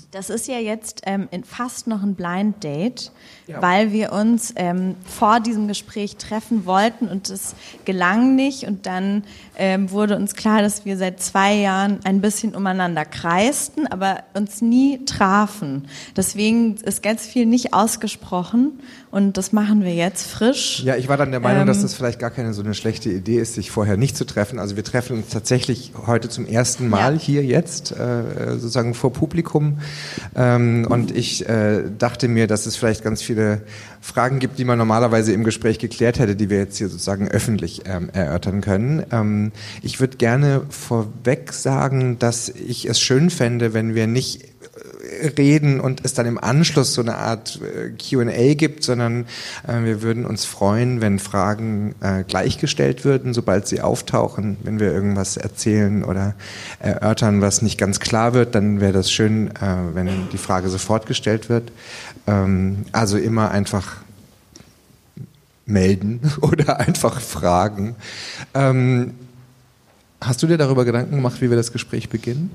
Das ist ja jetzt fast noch ein Blind Date, weil wir uns vor diesem Gespräch treffen wollten und es gelang nicht. Und dann wurde uns klar, dass wir seit 2 Jahren ein bisschen umeinander kreisten, aber uns nie trafen. Deswegen ist ganz viel nicht ausgesprochen und das machen wir jetzt frisch. Ja, ich war dann der Meinung, dass das vielleicht gar keine so eine schlechte Idee ist, sich vorher nicht zu treffen. Also wir treffen uns tatsächlich heute zum ersten Mal hier jetzt, sozusagen vor Publikum. Und ich dachte mir, dass es vielleicht ganz viele Fragen gibt, die man normalerweise im Gespräch geklärt hätte, die wir jetzt hier sozusagen öffentlich erörtern können. Ich würde gerne vorweg sagen, dass ich es schön fände, wenn wir nicht reden und es dann im Anschluss so eine Art Q&A gibt, sondern wir würden uns freuen, wenn Fragen gleichgestellt würden, sobald sie auftauchen. Wenn wir irgendwas erzählen oder erörtern, was nicht ganz klar wird, dann wäre das schön, wenn die Frage sofort gestellt wird. Also immer einfach melden oder einfach fragen. Hast du dir darüber Gedanken gemacht, wie wir das Gespräch beginnen?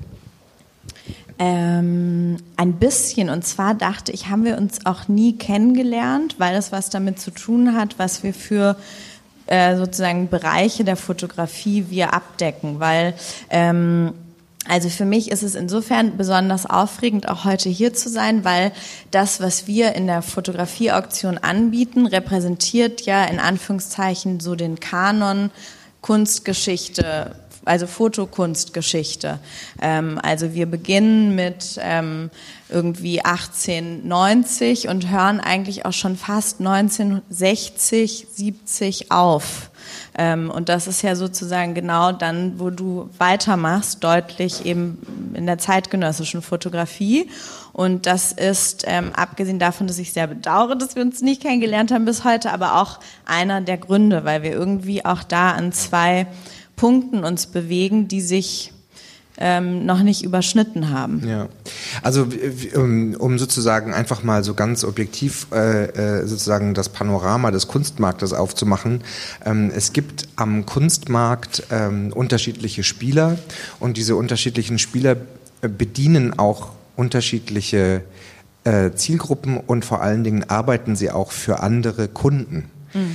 Ein bisschen. Und zwar dachte ich, haben wir uns auch nie kennengelernt, weil das was damit zu tun hat, was wir für sozusagen Bereiche der Fotografie wir abdecken. Weil also für mich ist es insofern besonders aufregend, auch heute hier zu sein, weil das, was wir in der Fotografieauktion anbieten, repräsentiert ja in Anführungszeichen so den Kanon Kunstgeschichte, also Fotokunstgeschichte. Also wir beginnen mit irgendwie 1890 und hören eigentlich auch schon fast 1960, 70 auf. Und das ist ja sozusagen genau dann, wo du weitermachst, deutlich eben in der zeitgenössischen Fotografie. Und das ist, abgesehen davon, dass ich sehr bedauere, dass wir uns nicht kennengelernt haben bis heute, aber auch einer der Gründe, weil wir irgendwie auch da an 2 Punkten uns bewegen, die sich noch nicht überschnitten haben. Ja, also um sozusagen einfach mal so ganz objektiv sozusagen das Panorama des Kunstmarktes aufzumachen. Es gibt am Kunstmarkt unterschiedliche Spieler und diese unterschiedlichen Spieler bedienen auch unterschiedliche Zielgruppen und vor allen Dingen arbeiten sie auch für andere Kunden.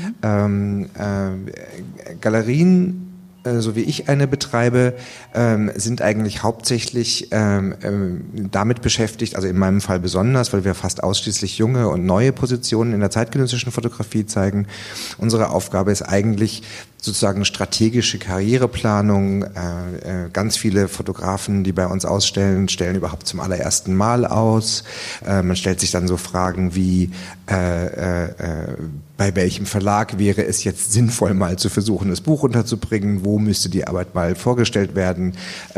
Galerien, so wie ich eine betreibe, sind eigentlich hauptsächlich damit beschäftigt, also in meinem Fall besonders, weil wir fast ausschließlich junge und neue Positionen in der zeitgenössischen Fotografie zeigen. Unsere Aufgabe ist eigentlich sozusagen strategische Karriereplanung. Ganz viele Fotografen, die bei uns ausstellen, stellen überhaupt zum allerersten Mal aus. Man stellt sich dann so Fragen wie, bei welchem Verlag wäre es jetzt sinnvoll, mal zu versuchen, das Buch unterzubringen? Wo müsste die Arbeit mal vorgestellt werden?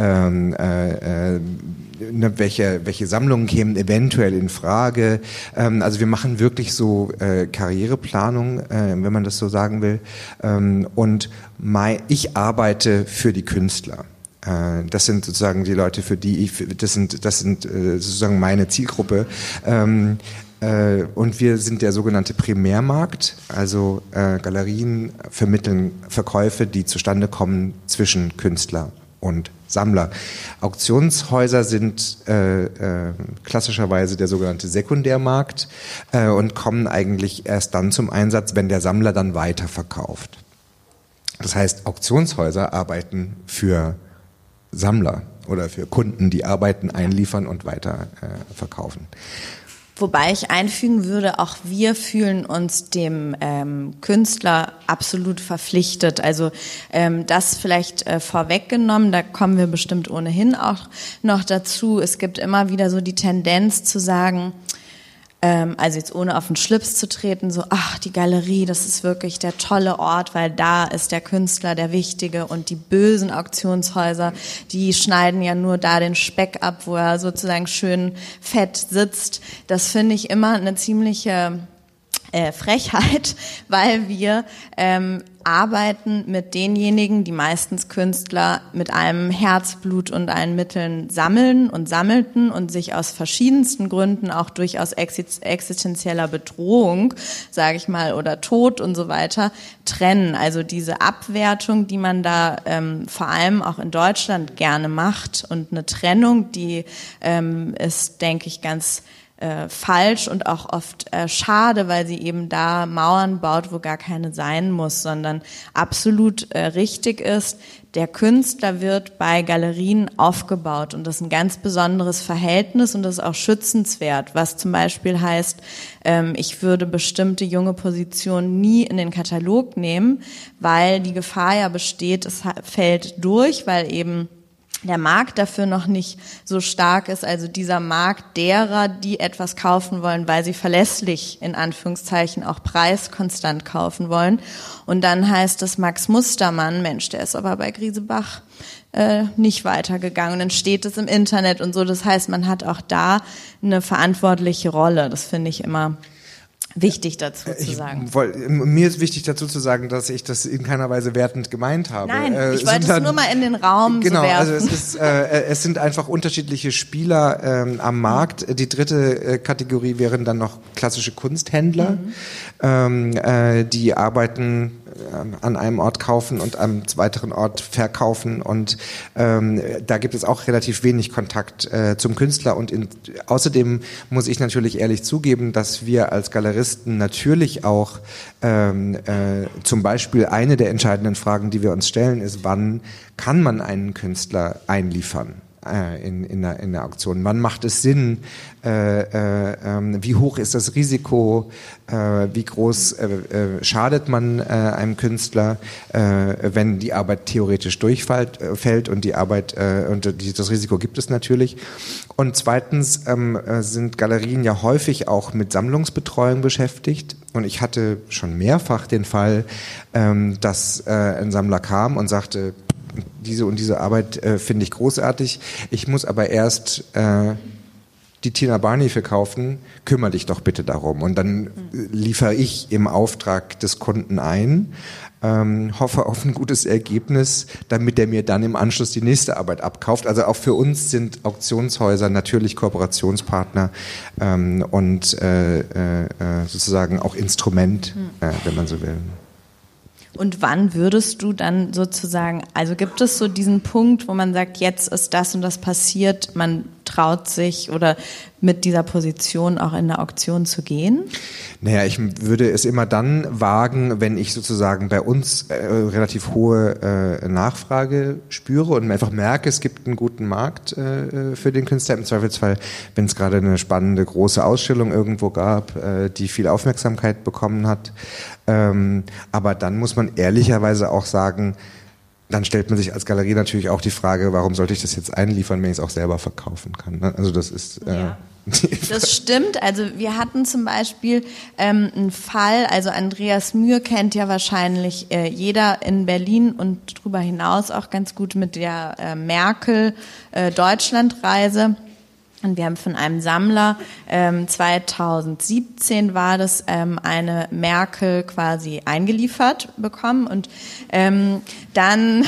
Welche Sammlungen kämen eventuell in Frage? Also wir machen wirklich so Karriereplanung, wenn man das so sagen will. Und ich arbeite für die Künstler. Das sind sozusagen die Leute, für die das sind sozusagen meine Zielgruppe. Und wir sind der sogenannte Primärmarkt, also Galerien vermitteln Verkäufe, die zustande kommen zwischen Künstler und Sammler. Auktionshäuser sind klassischerweise der sogenannte Sekundärmarkt und kommen eigentlich erst dann zum Einsatz, wenn der Sammler dann weiterverkauft. Das heißt, Auktionshäuser arbeiten für Sammler oder für Kunden, die Arbeiten einliefern und weiter verkaufen. Wobei ich einfügen würde, auch wir fühlen uns dem Künstler absolut verpflichtet. Also das vielleicht vorweggenommen, da kommen wir bestimmt ohnehin auch noch dazu. Es gibt immer wieder so die Tendenz zu sagen, also jetzt ohne auf den Schlips zu treten, so, ach, die Galerie, das ist wirklich der tolle Ort, weil da ist der Künstler der Wichtige und die bösen Auktionshäuser, die schneiden ja nur da den Speck ab, wo er sozusagen schön fett sitzt. Das finde ich immer eine ziemliche Frechheit, weil wir arbeiten mit denjenigen, die meistens Künstler mit allem Herzblut und allen Mitteln sammeln und sammelten und sich aus verschiedensten Gründen auch durchaus existenzieller Bedrohung, sage ich mal, oder Tod und so weiter, trennen. Also diese Abwertung, die man da vor allem auch in Deutschland gerne macht und eine Trennung, die ist, denke ich, ganz falsch und auch oft schade, weil sie eben da Mauern baut, wo gar keine sein muss, sondern absolut richtig ist. Der Künstler wird bei Galerien aufgebaut und das ist ein ganz besonderes Verhältnis und das ist auch schützenswert, was zum Beispiel heißt, ich würde bestimmte junge Positionen nie in den Katalog nehmen, weil die Gefahr ja besteht, es fällt durch, weil eben der Markt dafür noch nicht so stark ist, also dieser Markt derer, die etwas kaufen wollen, weil sie verlässlich, in Anführungszeichen, auch preiskonstant kaufen wollen. Und dann heißt es Max Mustermann, Mensch, der ist aber bei Griesebach nicht weitergegangen. Und dann steht es im Internet und so. Das heißt, man hat auch da eine verantwortliche Rolle. Das finde ich immer wichtig dazu zu sagen. Mir ist wichtig dazu zu sagen, dass ich das in keiner Weise wertend gemeint habe. Nein, ich wollte es nur mal in den Raum genau, so werfen. Also es sind einfach unterschiedliche Spieler am Markt. Die dritte Kategorie wären dann noch klassische Kunsthändler, die arbeiten an einem Ort kaufen und am weiteren Ort verkaufen und da gibt es auch relativ wenig Kontakt zum Künstler und außerdem muss ich natürlich ehrlich zugeben, dass wir als Galeristen natürlich auch zum Beispiel eine der entscheidenden Fragen, die wir uns stellen, ist, wann kann man einen Künstler einliefern? In der Auktion. Wann macht es Sinn? Wie hoch ist das Risiko? Wie groß schadet man einem Künstler, wenn die Arbeit theoretisch durchfällt und die Arbeit und das Risiko gibt es natürlich. Und zweitens sind Galerien ja häufig auch mit Sammlungsbetreuung beschäftigt. Und ich hatte schon mehrfach den Fall, dass ein Sammler kam und sagte, diese und diese Arbeit finde ich großartig. Ich muss aber erst die Tina Barney verkaufen. Kümmere dich doch bitte darum. Und dann liefere ich im Auftrag des Kunden ein, hoffe auf ein gutes Ergebnis, damit er mir dann im Anschluss die nächste Arbeit abkauft. Also auch für uns sind Auktionshäuser natürlich Kooperationspartner und sozusagen auch Instrument, wenn man so will. Und wann würdest du dann sozusagen, also gibt es so diesen Punkt, wo man sagt, jetzt ist das und das passiert, man traut sich oder mit dieser Position auch in eine Auktion zu gehen? Naja, ich würde es immer dann wagen, wenn ich sozusagen bei uns relativ hohe Nachfrage spüre und einfach merke, es gibt einen guten Markt für den Künstler. Im Zweifelsfall, wenn es gerade eine spannende große Ausstellung irgendwo gab, die viel Aufmerksamkeit bekommen hat. Aber dann muss man ehrlicherweise auch sagen, dann stellt man sich als Galerie natürlich auch die Frage, warum sollte ich das jetzt einliefern, wenn ich es auch selber verkaufen kann. Also das ist... Ja. Das stimmt. Also wir hatten zum Beispiel einen Fall, also Andreas Mühr kennt ja wahrscheinlich jeder in Berlin und darüber hinaus auch ganz gut mit der Merkel Deutschlandreise. Und wir haben von einem Sammler, 2017 war das, eine Merkel quasi eingeliefert bekommen. Und dann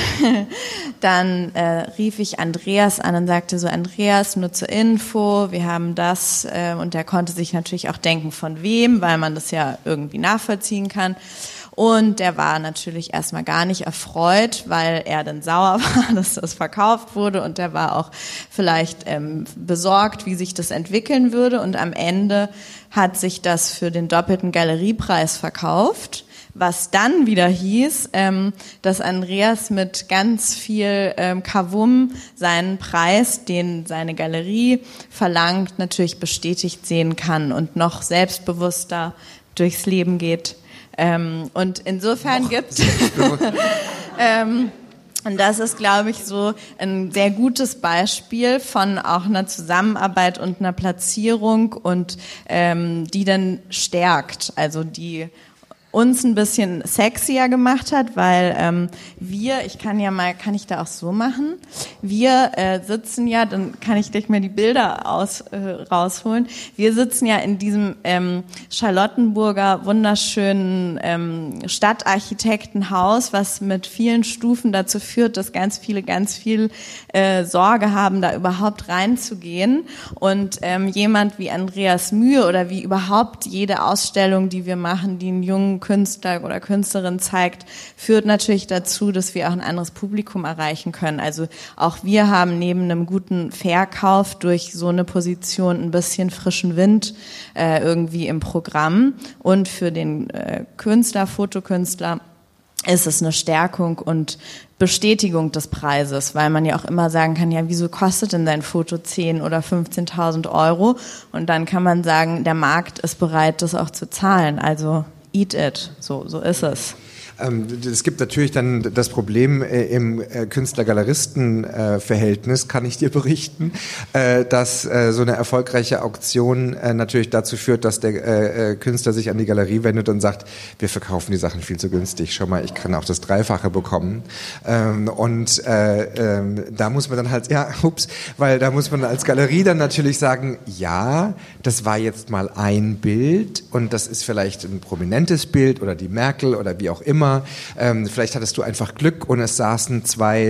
rief ich Andreas an und sagte so, Andreas, nur zur Info, wir haben das. Und der konnte sich natürlich auch denken, von wem, weil man das ja irgendwie nachvollziehen kann. Und der war natürlich erstmal gar nicht erfreut, weil er dann sauer war, dass das verkauft wurde. Und der war auch vielleicht besorgt, wie sich das entwickeln würde. Und am Ende hat sich das für den doppelten Galeriepreis verkauft. Was dann wieder hieß, dass Andreas mit ganz viel Kavum seinen Preis, den seine Galerie verlangt, natürlich bestätigt sehen kann und noch selbstbewusster durchs Leben geht. Und insofern gibt und das ist, glaube ich, so ein sehr gutes Beispiel von auch einer Zusammenarbeit und einer Platzierung und die dann stärkt, also die uns ein bisschen sexier gemacht hat, weil kann ich da auch so machen? Wir sitzen ja, dann kann ich gleich mal die Bilder rausholen. Wir sitzen ja in diesem Charlottenburger wunderschönen Stadtarchitektenhaus, was mit vielen Stufen dazu führt, dass ganz viel Sorge haben, da überhaupt reinzugehen. Und jemand wie Andreas Mühe oder wie überhaupt jede Ausstellung, die wir machen, die einen jungen Künstler oder Künstlerin zeigt, führt natürlich dazu, dass wir auch ein anderes Publikum erreichen können. Also auch wir haben neben einem guten Verkauf durch so eine Position ein bisschen frischen Wind irgendwie im Programm. Und für den Fotokünstler ist es eine Stärkung und Bestätigung des Preises, weil man ja auch immer sagen kann, ja, wieso kostet denn dein Foto 10.000 oder 15.000 Euro? Und dann kann man sagen, der Markt ist bereit, das auch zu zahlen. Also eat it, so ist es. Es gibt natürlich dann das Problem im Künstler-Galeristen-Verhältnis, kann ich dir berichten, dass so eine erfolgreiche Auktion natürlich dazu führt, dass der Künstler sich an die Galerie wendet und sagt, wir verkaufen die Sachen viel zu günstig, schau mal, ich kann auch das Dreifache bekommen. Da muss man dann halt, weil da muss man als Galerie dann natürlich sagen, ja, das war jetzt mal ein Bild und das ist vielleicht ein prominentes Bild oder die Merkel oder wie auch immer. Vielleicht hattest du einfach Glück und es saßen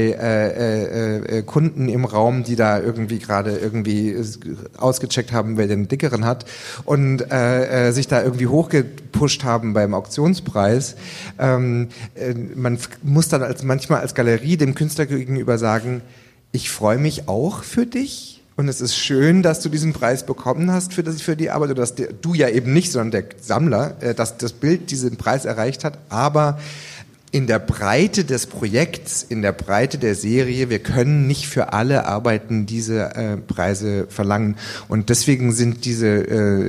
2 Kunden im Raum, die da irgendwie gerade ausgecheckt haben, wer den dickeren hat und sich da irgendwie hochgepusht haben beim Auktionspreis. Man muss dann manchmal als Galerie dem Künstler gegenüber sagen, ich freue mich auch für dich. Und es ist schön, dass du diesen Preis bekommen hast für die Arbeit, oder dass du ja eben nicht, sondern der Sammler, dass das Bild diesen Preis erreicht hat. Aber in der Breite des Projekts, in der Breite der Serie, wir können nicht für alle Arbeiten diese Preise verlangen. Und deswegen sind diese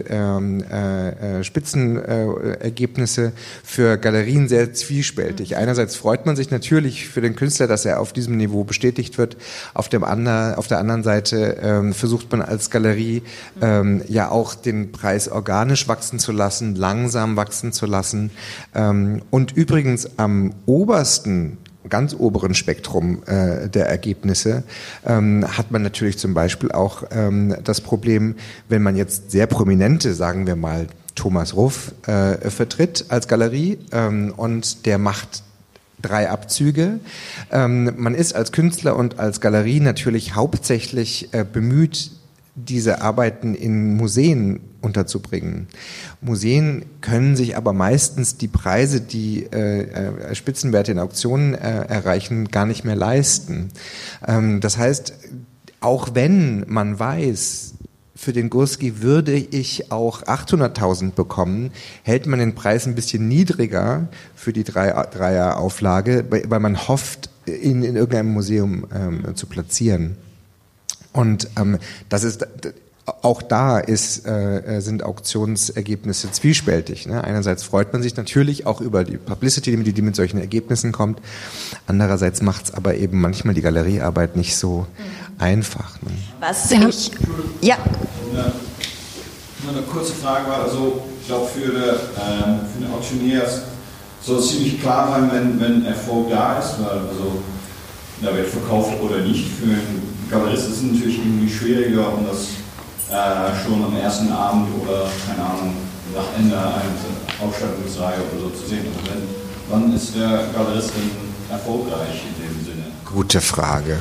Spitzenergebnisse für Galerien sehr zwiespältig. Einerseits freut man sich natürlich für den Künstler, dass er auf diesem Niveau bestätigt wird. Auf der anderen Seite versucht man als Galerie ja auch den Preis organisch wachsen zu lassen, langsam wachsen zu lassen. Und übrigens am ganz oberen Spektrum der Ergebnisse hat man natürlich zum Beispiel auch das Problem, wenn man jetzt sehr prominente, sagen wir mal Thomas Ruff, vertritt als Galerie und der macht 3 Abzüge. Man ist als Künstler und als Galerie natürlich hauptsächlich bemüht, diese Arbeiten in Museen unterzubringen. Museen können sich aber meistens die Preise, die Spitzenwerte in Auktionen erreichen, gar nicht mehr leisten. Das heißt, auch wenn man weiß, für den Gurski würde ich auch 800.000 bekommen, hält man den Preis ein bisschen niedriger für die Dreier-Auflage, weil man hofft, ihn in irgendeinem Museum zu platzieren. Und das ist auch da sind Auktionsergebnisse zwiespältig. Ne? Einerseits freut man sich natürlich auch über die Publicity, die mit solchen Ergebnissen kommt. Andererseits macht es aber eben manchmal die Galeriearbeit nicht so einfach. Ne? Ja. Eine kurze Frage war, also ich glaube für den Auktionär soll es ziemlich klar sein, wenn Erfolg da ist, weil also da wird verkauft oder nicht. Für einen Galerist ist es natürlich irgendwie schwieriger, um das schon am ersten Abend oder, keine Ahnung, nach Ende einer Ausstattungsreihe oder so zu sehen. Also wann ist der Galerist denn erfolgreich in dem Sinne? Gute Frage.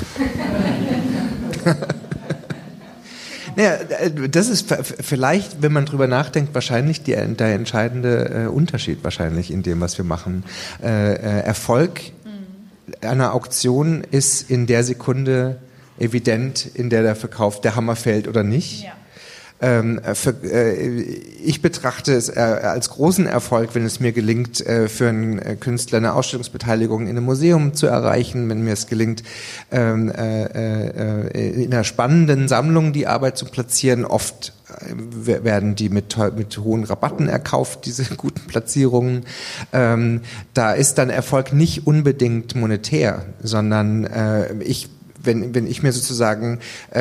Naja, das ist vielleicht, wenn man drüber nachdenkt, wahrscheinlich der entscheidende Unterschied wahrscheinlich in dem, was wir machen. Erfolg einer Auktion ist in der Sekunde evident, in der der Verkauf der Hammer fällt oder nicht. Ja. Ich betrachte es als großen Erfolg, wenn es mir gelingt, für einen Künstler eine Ausstellungsbeteiligung in einem Museum zu erreichen, wenn mir es gelingt, in einer spannenden Sammlung die Arbeit zu platzieren. Oft werden die mit hohen Rabatten erkauft, diese guten Platzierungen. Da ist dann Erfolg nicht unbedingt monetär, sondern ich wenn ich mir sozusagen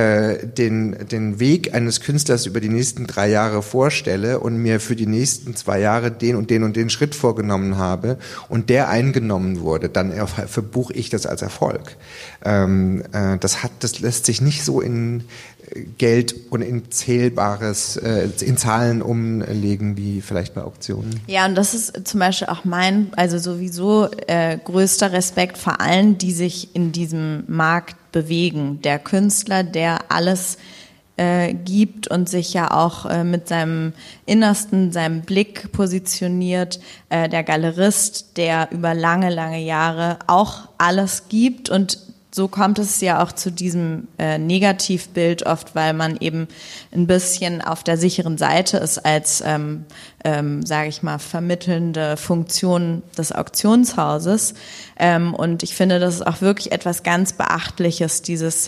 den Weg eines Künstlers über die nächsten 3 Jahre vorstelle und mir für die nächsten 2 Jahre den und den Schritt vorgenommen habe und der eingenommen wurde, dann verbuche ich das als Erfolg. Das lässt sich nicht so in Geld und in Zählbares, in Zahlen umlegen wie vielleicht bei Auktionen. Ja, und das ist zum Beispiel auch also sowieso größter Respekt vor allen, die sich in diesem Markt bewegen. Der Künstler, der alles gibt und sich ja auch mit seinem Innersten, seinem Blick positioniert, der Galerist, der über lange, lange Jahre auch alles gibt, und so kommt es ja auch zu diesem Negativbild oft, weil man eben ein bisschen auf der sicheren Seite ist als, sage ich mal, vermittelnde Funktion des Auktionshauses. Und ich finde, das ist auch wirklich etwas ganz Beachtliches, dieses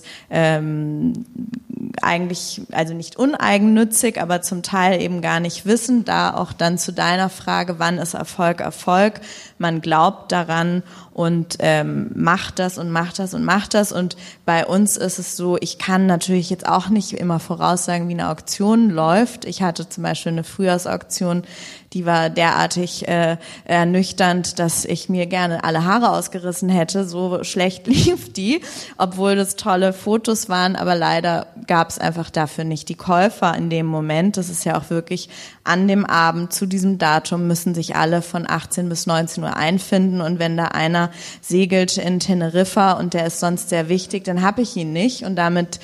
eigentlich, also nicht uneigennützig, aber zum Teil eben gar nicht wissen, da auch dann zu deiner Frage, wann ist Erfolg Erfolg? Man glaubt daran und macht das und macht das und macht das. Und bei uns ist es so, ich kann natürlich jetzt auch nicht immer voraussagen, wie eine Auktion läuft. Ich hatte zum Beispiel eine Frühjahrsauktion, die war derartig ernüchternd, dass ich mir gerne alle Haare ausgerissen hätte. So schlecht lief die, obwohl das tolle Fotos waren, aber leider gab es einfach dafür nicht die Käufer in dem Moment. Das ist ja auch wirklich an dem Abend zu diesem Datum müssen sich alle von 18 bis 19 Uhr einfinden, und wenn da einer segelt in Teneriffa und der ist sonst sehr wichtig, dann habe ich ihn nicht, und damit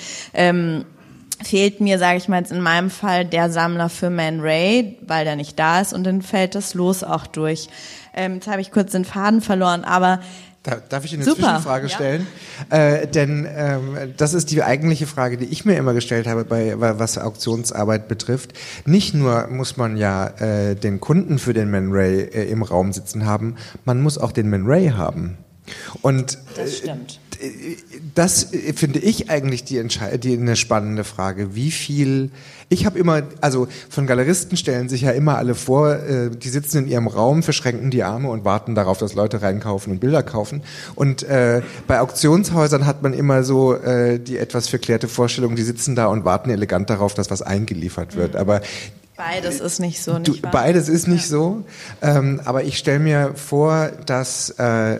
fehlt mir, sage ich mal jetzt in meinem Fall, der Sammler für Man Ray, weil der nicht da ist, und dann fällt das Los auch durch. Jetzt habe ich kurz den Faden verloren, aber Darf ich eine Zwischenfrage stellen? Denn das ist die eigentliche Frage, die ich mir immer gestellt habe, was Auktionsarbeit betrifft. Nicht nur muss man ja den Kunden für den Man Ray im Raum sitzen haben, man muss auch den Man Ray haben. Und das stimmt. Das finde ich eigentlich eine spannende Frage. Wie viel, ich habe immer, also von Galeristen stellen sich ja immer alle vor, die sitzen in ihrem Raum, verschränken die Arme und warten darauf, dass Leute reinkaufen und Bilder kaufen. Und bei Auktionshäusern hat man immer so die etwas verklärte Vorstellung, die sitzen da und warten elegant darauf, dass was eingeliefert wird. Aber beides ist nicht so, nicht wahr? Beides ist nicht so, aber ich stelle mir vor, dass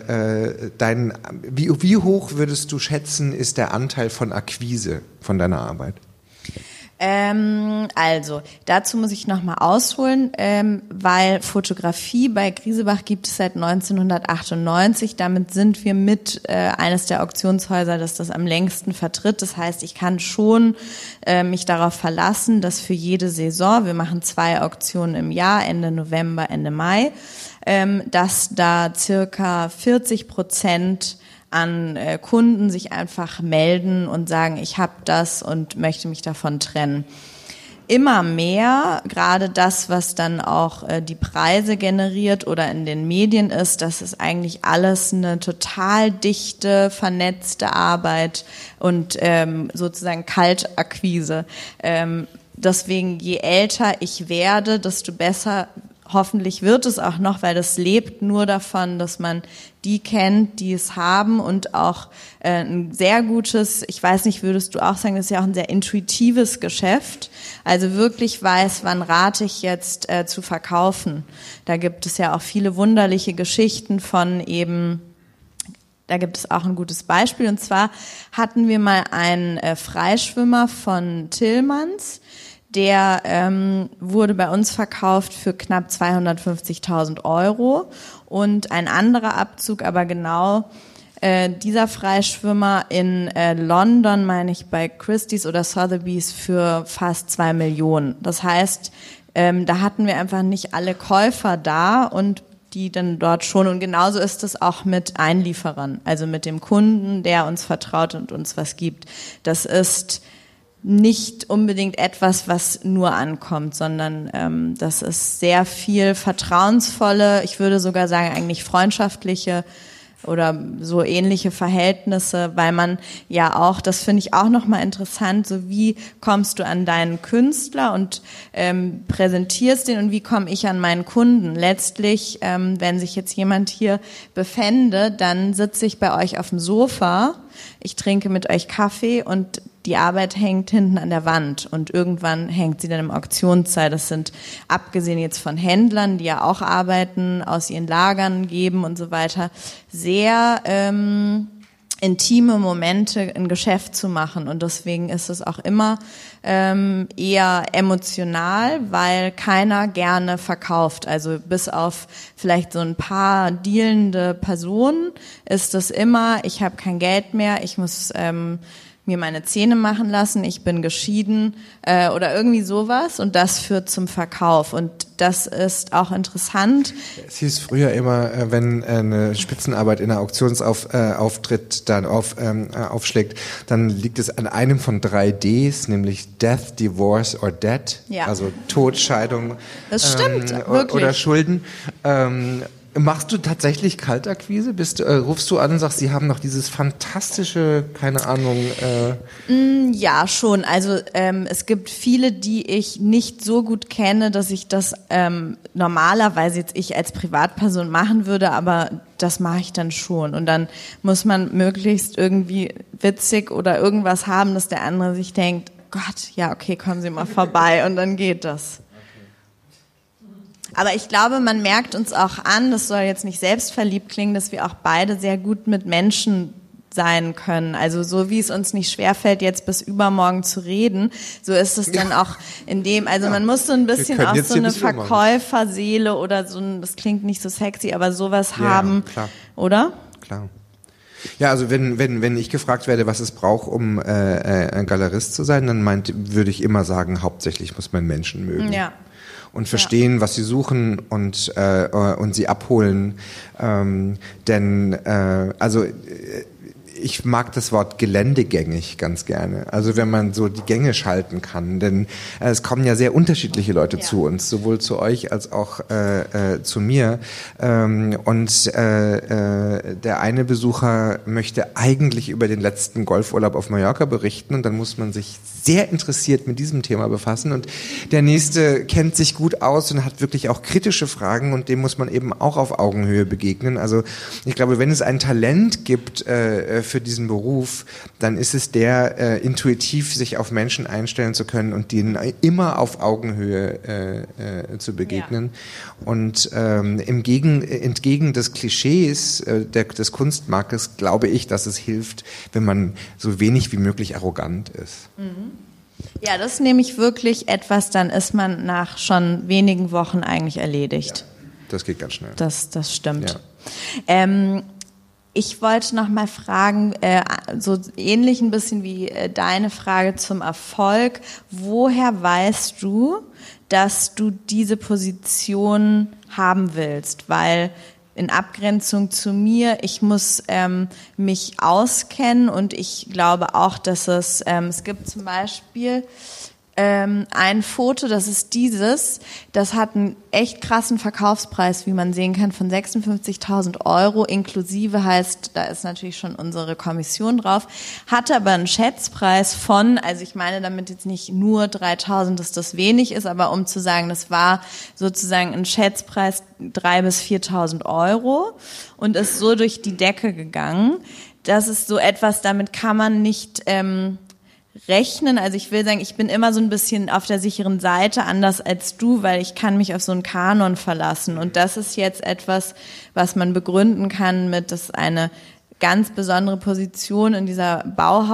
wie hoch würdest du schätzen, ist der Anteil von Akquise von deiner Arbeit? Also, dazu muss ich nochmal ausholen, weil Fotografie bei Griesebach gibt es seit 1998. Damit sind wir mit eines der Auktionshäuser, das am längsten vertritt. Das heißt, ich kann schon mich darauf verlassen, dass für jede Saison, wir machen 2 Auktionen im Jahr, Ende November, Ende Mai, dass da circa 40% an Kunden sich einfach melden und sagen, ich habe das und möchte mich davon trennen. Immer mehr, gerade das, was dann auch die Preise generiert oder in den Medien ist, das ist eigentlich alles eine total dichte, vernetzte Arbeit und sozusagen Kaltakquise. Deswegen, je älter ich werde, desto besser hoffentlich wird es auch noch, weil das lebt nur davon, dass man die kennt, die es haben, und auch ein sehr gutes, ich weiß nicht, würdest du auch sagen, das ist ja auch ein sehr intuitives Geschäft, also wirklich weiß, wann rate ich jetzt zu verkaufen. Da gibt es ja auch viele wunderliche Geschichten von eben, da gibt es auch ein gutes Beispiel, und zwar hatten wir mal einen Freischwimmer von Tillmanns, der wurde bei uns verkauft für knapp 250.000 € und ein anderer Abzug, aber genau dieser Freischwimmer in London, meine ich, bei Christie's oder Sotheby's für fast 2 Millionen. Das heißt, da hatten wir einfach nicht alle Käufer da und die dann dort schon, und genauso ist es auch mit Einlieferern, also mit dem Kunden, der uns vertraut und uns was gibt. Das ist nicht unbedingt etwas, was nur ankommt, sondern das ist sehr viel vertrauensvolle, ich würde sogar sagen eigentlich freundschaftliche oder so ähnliche Verhältnisse, weil man ja auch, das finde ich auch nochmal interessant, so wie kommst du an deinen Künstler und präsentierst den und wie komme ich an meinen Kunden. Letztlich, wenn sich jetzt jemand hier befände, dann sitze ich bei euch auf dem Sofa, ich trinke mit euch Kaffee und die Arbeit hängt hinten an der Wand und irgendwann hängt sie dann im Auktionssaal. Das sind, abgesehen jetzt von Händlern, die ja auch Arbeiten aus ihren Lagern geben und so weiter, sehr intime Momente ein Geschäft zu machen. Und deswegen ist es auch immer eher emotional, weil keiner gerne verkauft. Also bis auf vielleicht so ein paar dealende Personen ist es immer, ich habe kein Geld mehr, ich muss mir meine Zähne machen lassen, ich bin geschieden oder irgendwie sowas und das führt zum Verkauf und das ist auch interessant. Es hieß früher immer, wenn eine Spitzenarbeit in einer Auktionsauftritt dann aufschlägt, dann liegt es an einem von 3 Ds, nämlich Death, Divorce or Debt, also Tod, Scheidung das stimmt, wirklich. Oder Schulden. Machst du tatsächlich Kaltakquise? Rufst du an und sagst, sie haben noch dieses fantastische, keine Ahnung. Ja, schon. Also es gibt viele, die ich nicht so gut kenne, dass ich das normalerweise jetzt ich als Privatperson machen würde, aber das mache ich dann schon. Und dann muss man möglichst irgendwie witzig oder irgendwas haben, dass der andere sich denkt, Gott, ja, okay, kommen Sie mal vorbei und dann geht das. Aber ich glaube, man merkt uns auch an, das soll jetzt nicht selbstverliebt klingen, dass wir auch beide sehr gut mit Menschen sein können. Also so wie es uns nicht schwerfällt, jetzt bis übermorgen zu reden, so ist es dann auch in dem, also man muss so ein bisschen auch so eine Verkäuferseele oder so ein, das klingt nicht so sexy, aber sowas haben, klar. Oder? Klar. Ja, also wenn ich gefragt werde, was es braucht, um ein Galerist zu sein, dann würde ich immer sagen, hauptsächlich muss man Menschen mögen. Ja. Und verstehen, was sie suchen und sie abholen. Ich mag das Wort geländegängig ganz gerne. Also wenn man so die Gänge schalten kann, denn es kommen ja sehr unterschiedliche Leute zu uns, sowohl zu euch als auch zu mir. Der eine Besucher möchte eigentlich über den letzten Golfurlaub auf Mallorca berichten und dann muss man sich sehr interessiert mit diesem Thema befassen und der nächste kennt sich gut aus und hat wirklich auch kritische Fragen und dem muss man eben auch auf Augenhöhe begegnen. Also ich glaube, wenn es ein Talent gibt für diesen Beruf, dann ist es intuitiv sich auf Menschen einstellen zu können und denen immer auf Augenhöhe zu begegnen. Ja. Und entgegen des Klischees des Kunstmarktes glaube ich, dass es hilft, wenn man so wenig wie möglich arrogant ist. Mhm. Ja, das ist nämlich wirklich etwas, dann ist man nach schon wenigen Wochen eigentlich erledigt. Ja, das geht ganz schnell. Das stimmt. Ja. Ich wollte noch mal fragen, so ähnlich ein bisschen wie deine Frage zum Erfolg. Woher weißt du, dass du diese Position haben willst? Weil in Abgrenzung zu mir, ich muss mich auskennen und ich glaube auch, dass es gibt zum Beispiel ein Foto, das ist das hat einen echt krassen Verkaufspreis, wie man sehen kann, von 56.000 €, inklusive heißt, da ist natürlich schon unsere Kommission drauf, hatte aber einen Schätzpreis von, also ich meine damit jetzt nicht nur 3.000, dass das wenig ist, aber um zu sagen, das war sozusagen ein Schätzpreis 3.000 bis 4.000 € und ist so durch die Decke gegangen. Das ist so etwas, damit kann man nicht rechnen. Also ich will sagen, ich bin immer so ein bisschen auf der sicheren Seite, anders als du, weil ich kann mich auf so einen Kanon verlassen. Und das ist jetzt etwas, was man begründen kann mit, das ist eine ganz besondere Position in dieser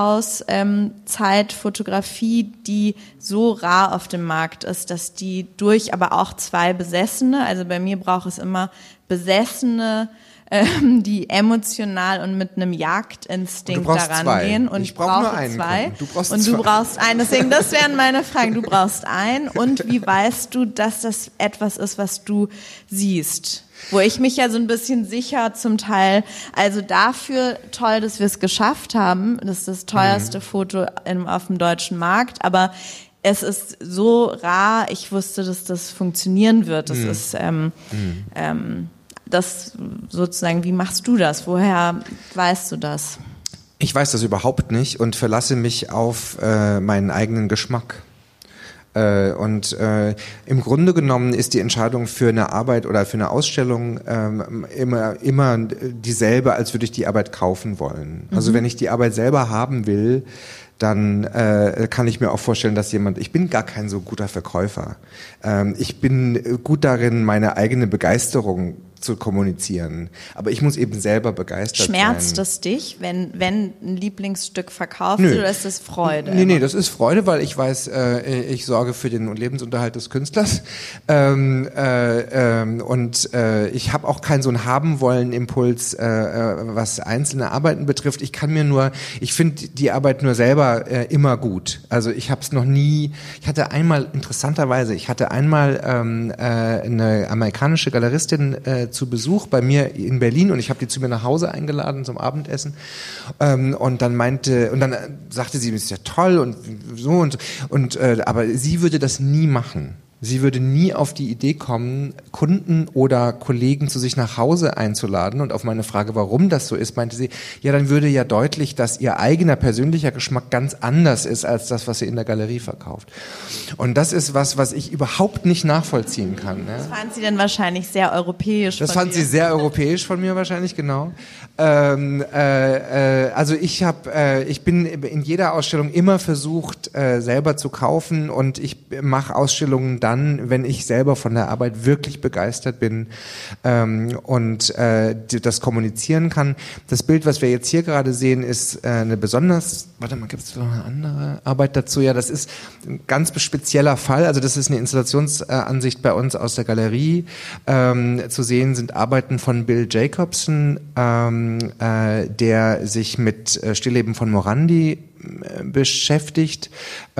Bauhaus-Zeitfotografie, die so rar auf dem Markt ist, dass die durch aber auch 2 Besessene, also bei mir braucht es immer Besessene, die emotional und mit einem Jagdinstinkt daran gehen. Und ich brauche nur einen. 2. Du brauchst einen. Deswegen, das wären meine Fragen. Du brauchst einen. Und wie weißt du, dass das etwas ist, was du siehst? Wo ich mich ja so ein bisschen sicher zum Teil, also dafür toll, dass wir es geschafft haben. Das ist das teuerste Foto auf dem deutschen Markt. Aber es ist so rar, ich wusste, dass das funktionieren wird. Das ist das sozusagen, wie machst du das? Woher weißt du das? Ich weiß das überhaupt nicht und verlasse mich auf meinen eigenen Geschmack. Und im Grunde genommen ist die Entscheidung für eine Arbeit oder für eine Ausstellung immer dieselbe, als würde ich die Arbeit kaufen wollen. Also wenn ich die Arbeit selber haben will, dann kann ich mir auch vorstellen, dass ich bin gar kein so guter Verkäufer. Ich bin gut darin, meine eigene Begeisterung zu kommunizieren. Aber ich muss eben selber begeistert sein. Schmerzt es dich, wenn ein Lieblingsstück verkauft wird, oder ist das Freude? Nee, das ist Freude, weil ich weiß, ich sorge für den Lebensunterhalt des Künstlers. Und ich habe auch keinen so einen Haben-wollen-Impuls, was einzelne Arbeiten betrifft. Ich finde die Arbeit nur selber immer gut. Also ich hatte einmal eine amerikanische Galeristin zu Besuch bei mir in Berlin und ich habe die zu mir nach Hause eingeladen zum Abendessen und dann sagte sie, das ist ja toll und so aber sie würde das nie machen. Sie würde nie auf die Idee kommen, Kunden oder Kollegen zu sich nach Hause einzuladen. Und auf meine Frage, warum das so ist, meinte sie, ja, dann würde ja deutlich, dass ihr eigener persönlicher Geschmack ganz anders ist als das, was sie in der Galerie verkauft. Und das ist was ich überhaupt nicht nachvollziehen kann. Das fand sie dann wahrscheinlich sehr europäisch von dir. Das fand sie sehr europäisch von mir wahrscheinlich, genau. Also ich bin in jeder Ausstellung immer versucht, selber zu kaufen und ich mache Ausstellungen dann, wenn ich selber von der Arbeit wirklich begeistert bin und das kommunizieren kann. Das Bild, was wir jetzt hier gerade sehen, ist eine gibt es noch eine andere Arbeit dazu? Ja, das ist ein ganz spezieller Fall. Also das ist eine Installationsansicht bei uns aus der Galerie. Zu sehen sind Arbeiten von Bill Jacobson, der sich mit Stillleben von Morandi beschäftigt.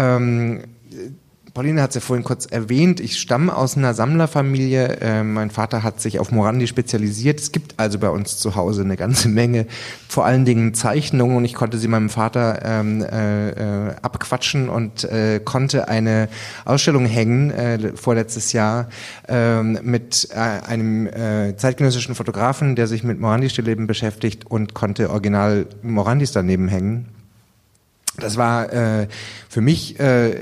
Pauline hat es ja vorhin kurz erwähnt, ich stamme aus einer Sammlerfamilie, mein Vater hat sich auf Morandi spezialisiert, es gibt also bei uns zu Hause eine ganze Menge, vor allen Dingen Zeichnungen und ich konnte sie meinem Vater abquatschen und konnte eine Ausstellung hängen, vorletztes Jahr, mit einem zeitgenössischen Fotografen, der sich mit Morandi-Stillleben beschäftigt und konnte original Morandis daneben hängen. Das war für mich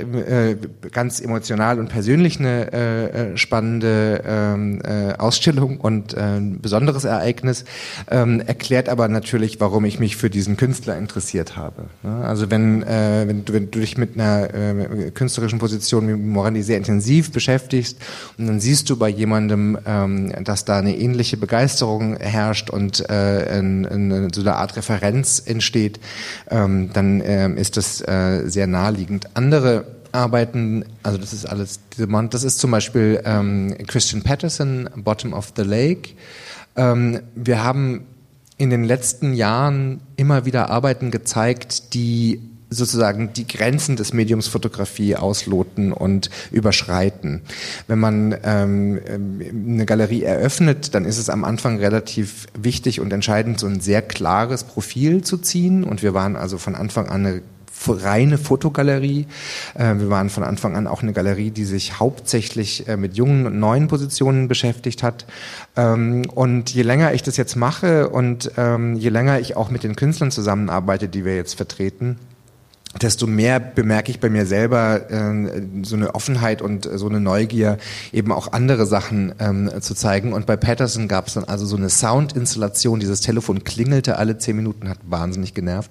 ganz emotional und persönlich eine spannende Ausstellung und ein besonderes Ereignis, erklärt aber natürlich, warum ich mich für diesen Künstler interessiert habe. Also wenn du dich mit einer künstlerischen Position wie Morandi sehr intensiv beschäftigst und dann siehst du bei jemandem, dass da eine ähnliche Begeisterung herrscht und so eine Art Referenz entsteht, dann ist das sehr naheliegend. Andere Arbeiten, also das ist alles, das ist zum Beispiel Christian Patterson, Bottom of the Lake. Wir haben in den letzten Jahren immer wieder Arbeiten gezeigt, die sozusagen die Grenzen des Mediums Fotografie ausloten und überschreiten. Wenn man eine Galerie eröffnet, dann ist es am Anfang relativ wichtig und entscheidend, so ein sehr klares Profil zu ziehen. Und wir waren also von Anfang an eine reine Fotogalerie. Wir waren von Anfang an auch eine Galerie, die sich hauptsächlich mit jungen und neuen Positionen beschäftigt hat. Und je länger ich das jetzt mache und je länger ich auch mit den Künstlern zusammenarbeite, die wir jetzt vertreten, desto mehr bemerke ich bei mir selber so eine Offenheit und so eine Neugier, eben auch andere Sachen zu zeigen. Und bei Patterson gab es dann also so eine Soundinstallation. Dieses Telefon klingelte alle 10 Minuten, hat wahnsinnig genervt.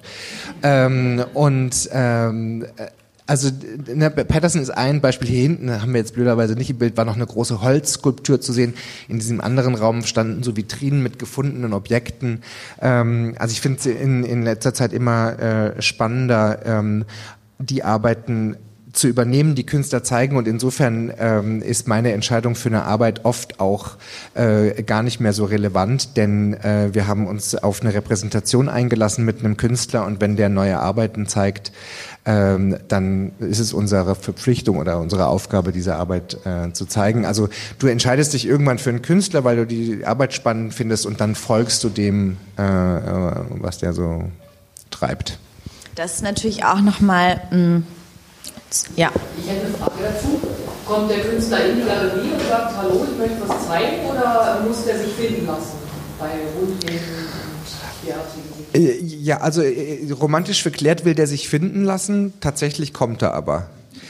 Also Patterson ist ein Beispiel. Hier hinten haben wir jetzt blöderweise nicht im Bild, war noch eine große Holzskulptur zu sehen. In diesem anderen Raum standen so Vitrinen mit gefundenen Objekten. Also ich finde es in letzter Zeit immer spannender, die Arbeiten zu übernehmen, die Künstler zeigen, und insofern ist meine Entscheidung für eine Arbeit oft auch gar nicht mehr so relevant, denn wir haben uns auf eine Repräsentation eingelassen mit einem Künstler, und wenn der neue Arbeiten zeigt, dann ist es unsere Verpflichtung oder unsere Aufgabe, diese Arbeit zu zeigen. Also du entscheidest dich irgendwann für einen Künstler, weil du die Arbeit spannend findest, und dann folgst du dem, was der so treibt. Das ist natürlich auch nochmal, ja. Ich hätte eine Frage dazu. Kommt der Künstler in die Galerie und sagt, hallo, ich möchte was zeigen, oder muss der sich finden lassen bei Rundgängen und derartigen? Ja, also romantisch verklärt will der sich finden lassen, tatsächlich kommt er aber.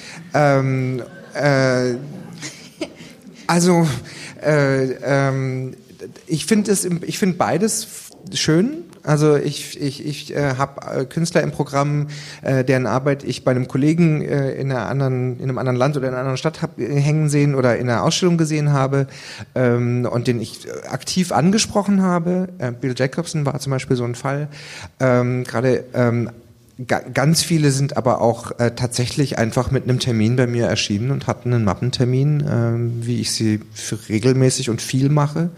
Ich finde beides schön. Also ich habe Künstler im Programm, deren Arbeit ich bei einem Kollegen in einem anderen Land oder in einer anderen Stadt hab hängen sehen oder in einer Ausstellung gesehen habe und den ich aktiv angesprochen habe. Bill Jacobson war zum Beispiel so ein Fall. Ganz viele sind aber auch tatsächlich einfach mit einem Termin bei mir erschienen und hatten einen Mappentermin, wie ich sie für regelmäßig und viel mache.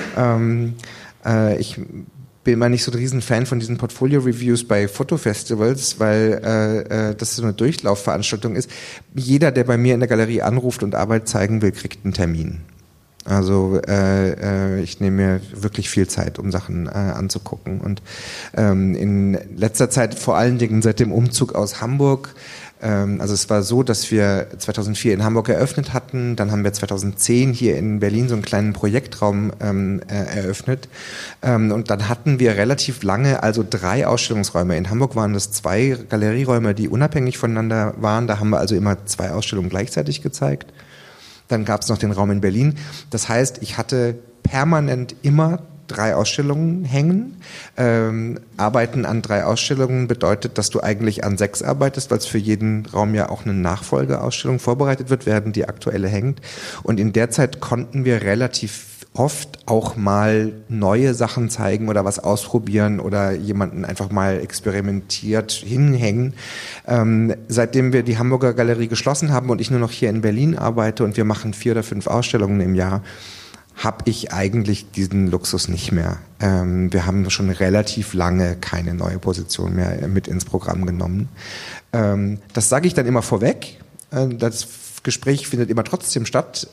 Ich bin mal nicht so ein Riesenfan von diesen Portfolio-Reviews bei Fotofestivals, weil das so eine Durchlaufveranstaltung ist. Jeder, der bei mir in der Galerie anruft und Arbeit zeigen will, kriegt einen Termin. Also ich nehme mir wirklich viel Zeit, um Sachen anzugucken. Und in letzter Zeit, vor allen Dingen seit dem Umzug aus Hamburg, also es war so, dass wir 2004 in Hamburg eröffnet hatten, dann haben wir 2010 hier in Berlin so einen kleinen Projektraum eröffnet und dann hatten wir relativ lange also 3 Ausstellungsräume. In Hamburg waren das 2 Galerieräume, die unabhängig voneinander waren, da haben wir also immer 2 Ausstellungen gleichzeitig gezeigt. Dann gab es noch den Raum in Berlin. Das heißt, ich hatte permanent immer 3 Ausstellungen hängen. Arbeiten an 3 Ausstellungen bedeutet, dass du eigentlich an 6 arbeitest, weil es für jeden Raum ja auch eine Nachfolgeausstellung vorbereitet wird, während die aktuelle hängt. Und in der Zeit konnten wir relativ oft auch mal neue Sachen zeigen oder was ausprobieren oder jemanden einfach mal experimentiert hinhängen. Seitdem wir die Hamburger Galerie geschlossen haben und ich nur noch hier in Berlin arbeite und wir machen 4 oder 5 Ausstellungen im Jahr, habe ich eigentlich diesen Luxus nicht mehr. Wir haben schon relativ lange keine neue Position mehr mit ins Programm genommen. Das sage ich dann immer vorweg. Das Gespräch findet immer trotzdem statt.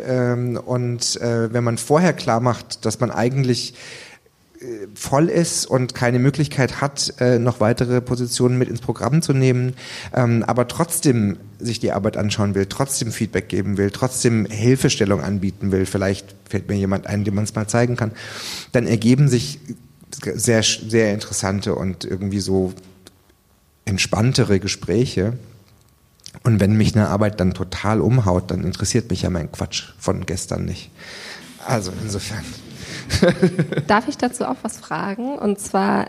Und wenn man vorher klar macht, dass man eigentlich voll ist und keine Möglichkeit hat, noch weitere Positionen mit ins Programm zu nehmen, aber trotzdem sich die Arbeit anschauen will, trotzdem Feedback geben will, trotzdem Hilfestellung anbieten will, vielleicht fällt mir jemand ein, dem man es mal zeigen kann, dann ergeben sich sehr, sehr interessante und irgendwie so entspanntere Gespräche. Und wenn mich eine Arbeit dann total umhaut, dann interessiert mich ja mein Quatsch von gestern nicht. Also insofern. Darf ich dazu auch was fragen? Und zwar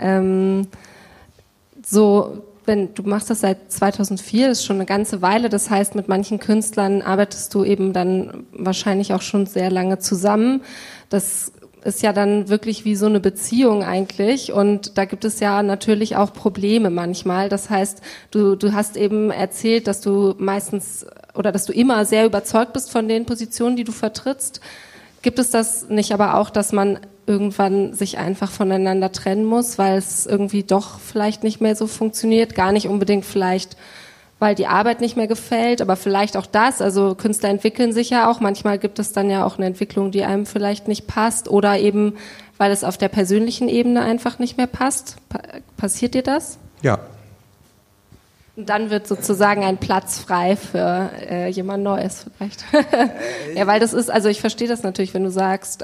wenn du machst das seit 2004, das ist schon eine ganze Weile, das heißt, mit manchen Künstlern arbeitest du eben dann wahrscheinlich auch schon sehr lange zusammen. Das ist ja dann wirklich wie so eine Beziehung eigentlich und da gibt es ja natürlich auch Probleme manchmal. Das heißt, du hast eben erzählt, dass du meistens oder dass du immer sehr überzeugt bist von den Positionen, die du vertrittst. Gibt es das nicht aber auch, dass man irgendwann sich einfach voneinander trennen muss, weil es irgendwie doch vielleicht nicht mehr so funktioniert? Gar nicht unbedingt vielleicht, weil die Arbeit nicht mehr gefällt, aber vielleicht auch das. Also Künstler entwickeln sich ja auch. Manchmal gibt es dann ja auch eine Entwicklung, die einem vielleicht nicht passt oder eben, weil es auf der persönlichen Ebene einfach nicht mehr passt. Passiert dir das? Ja. Und dann wird sozusagen ein Platz frei für jemand Neues vielleicht. Ja, weil das ist, also ich verstehe das natürlich, wenn du sagst,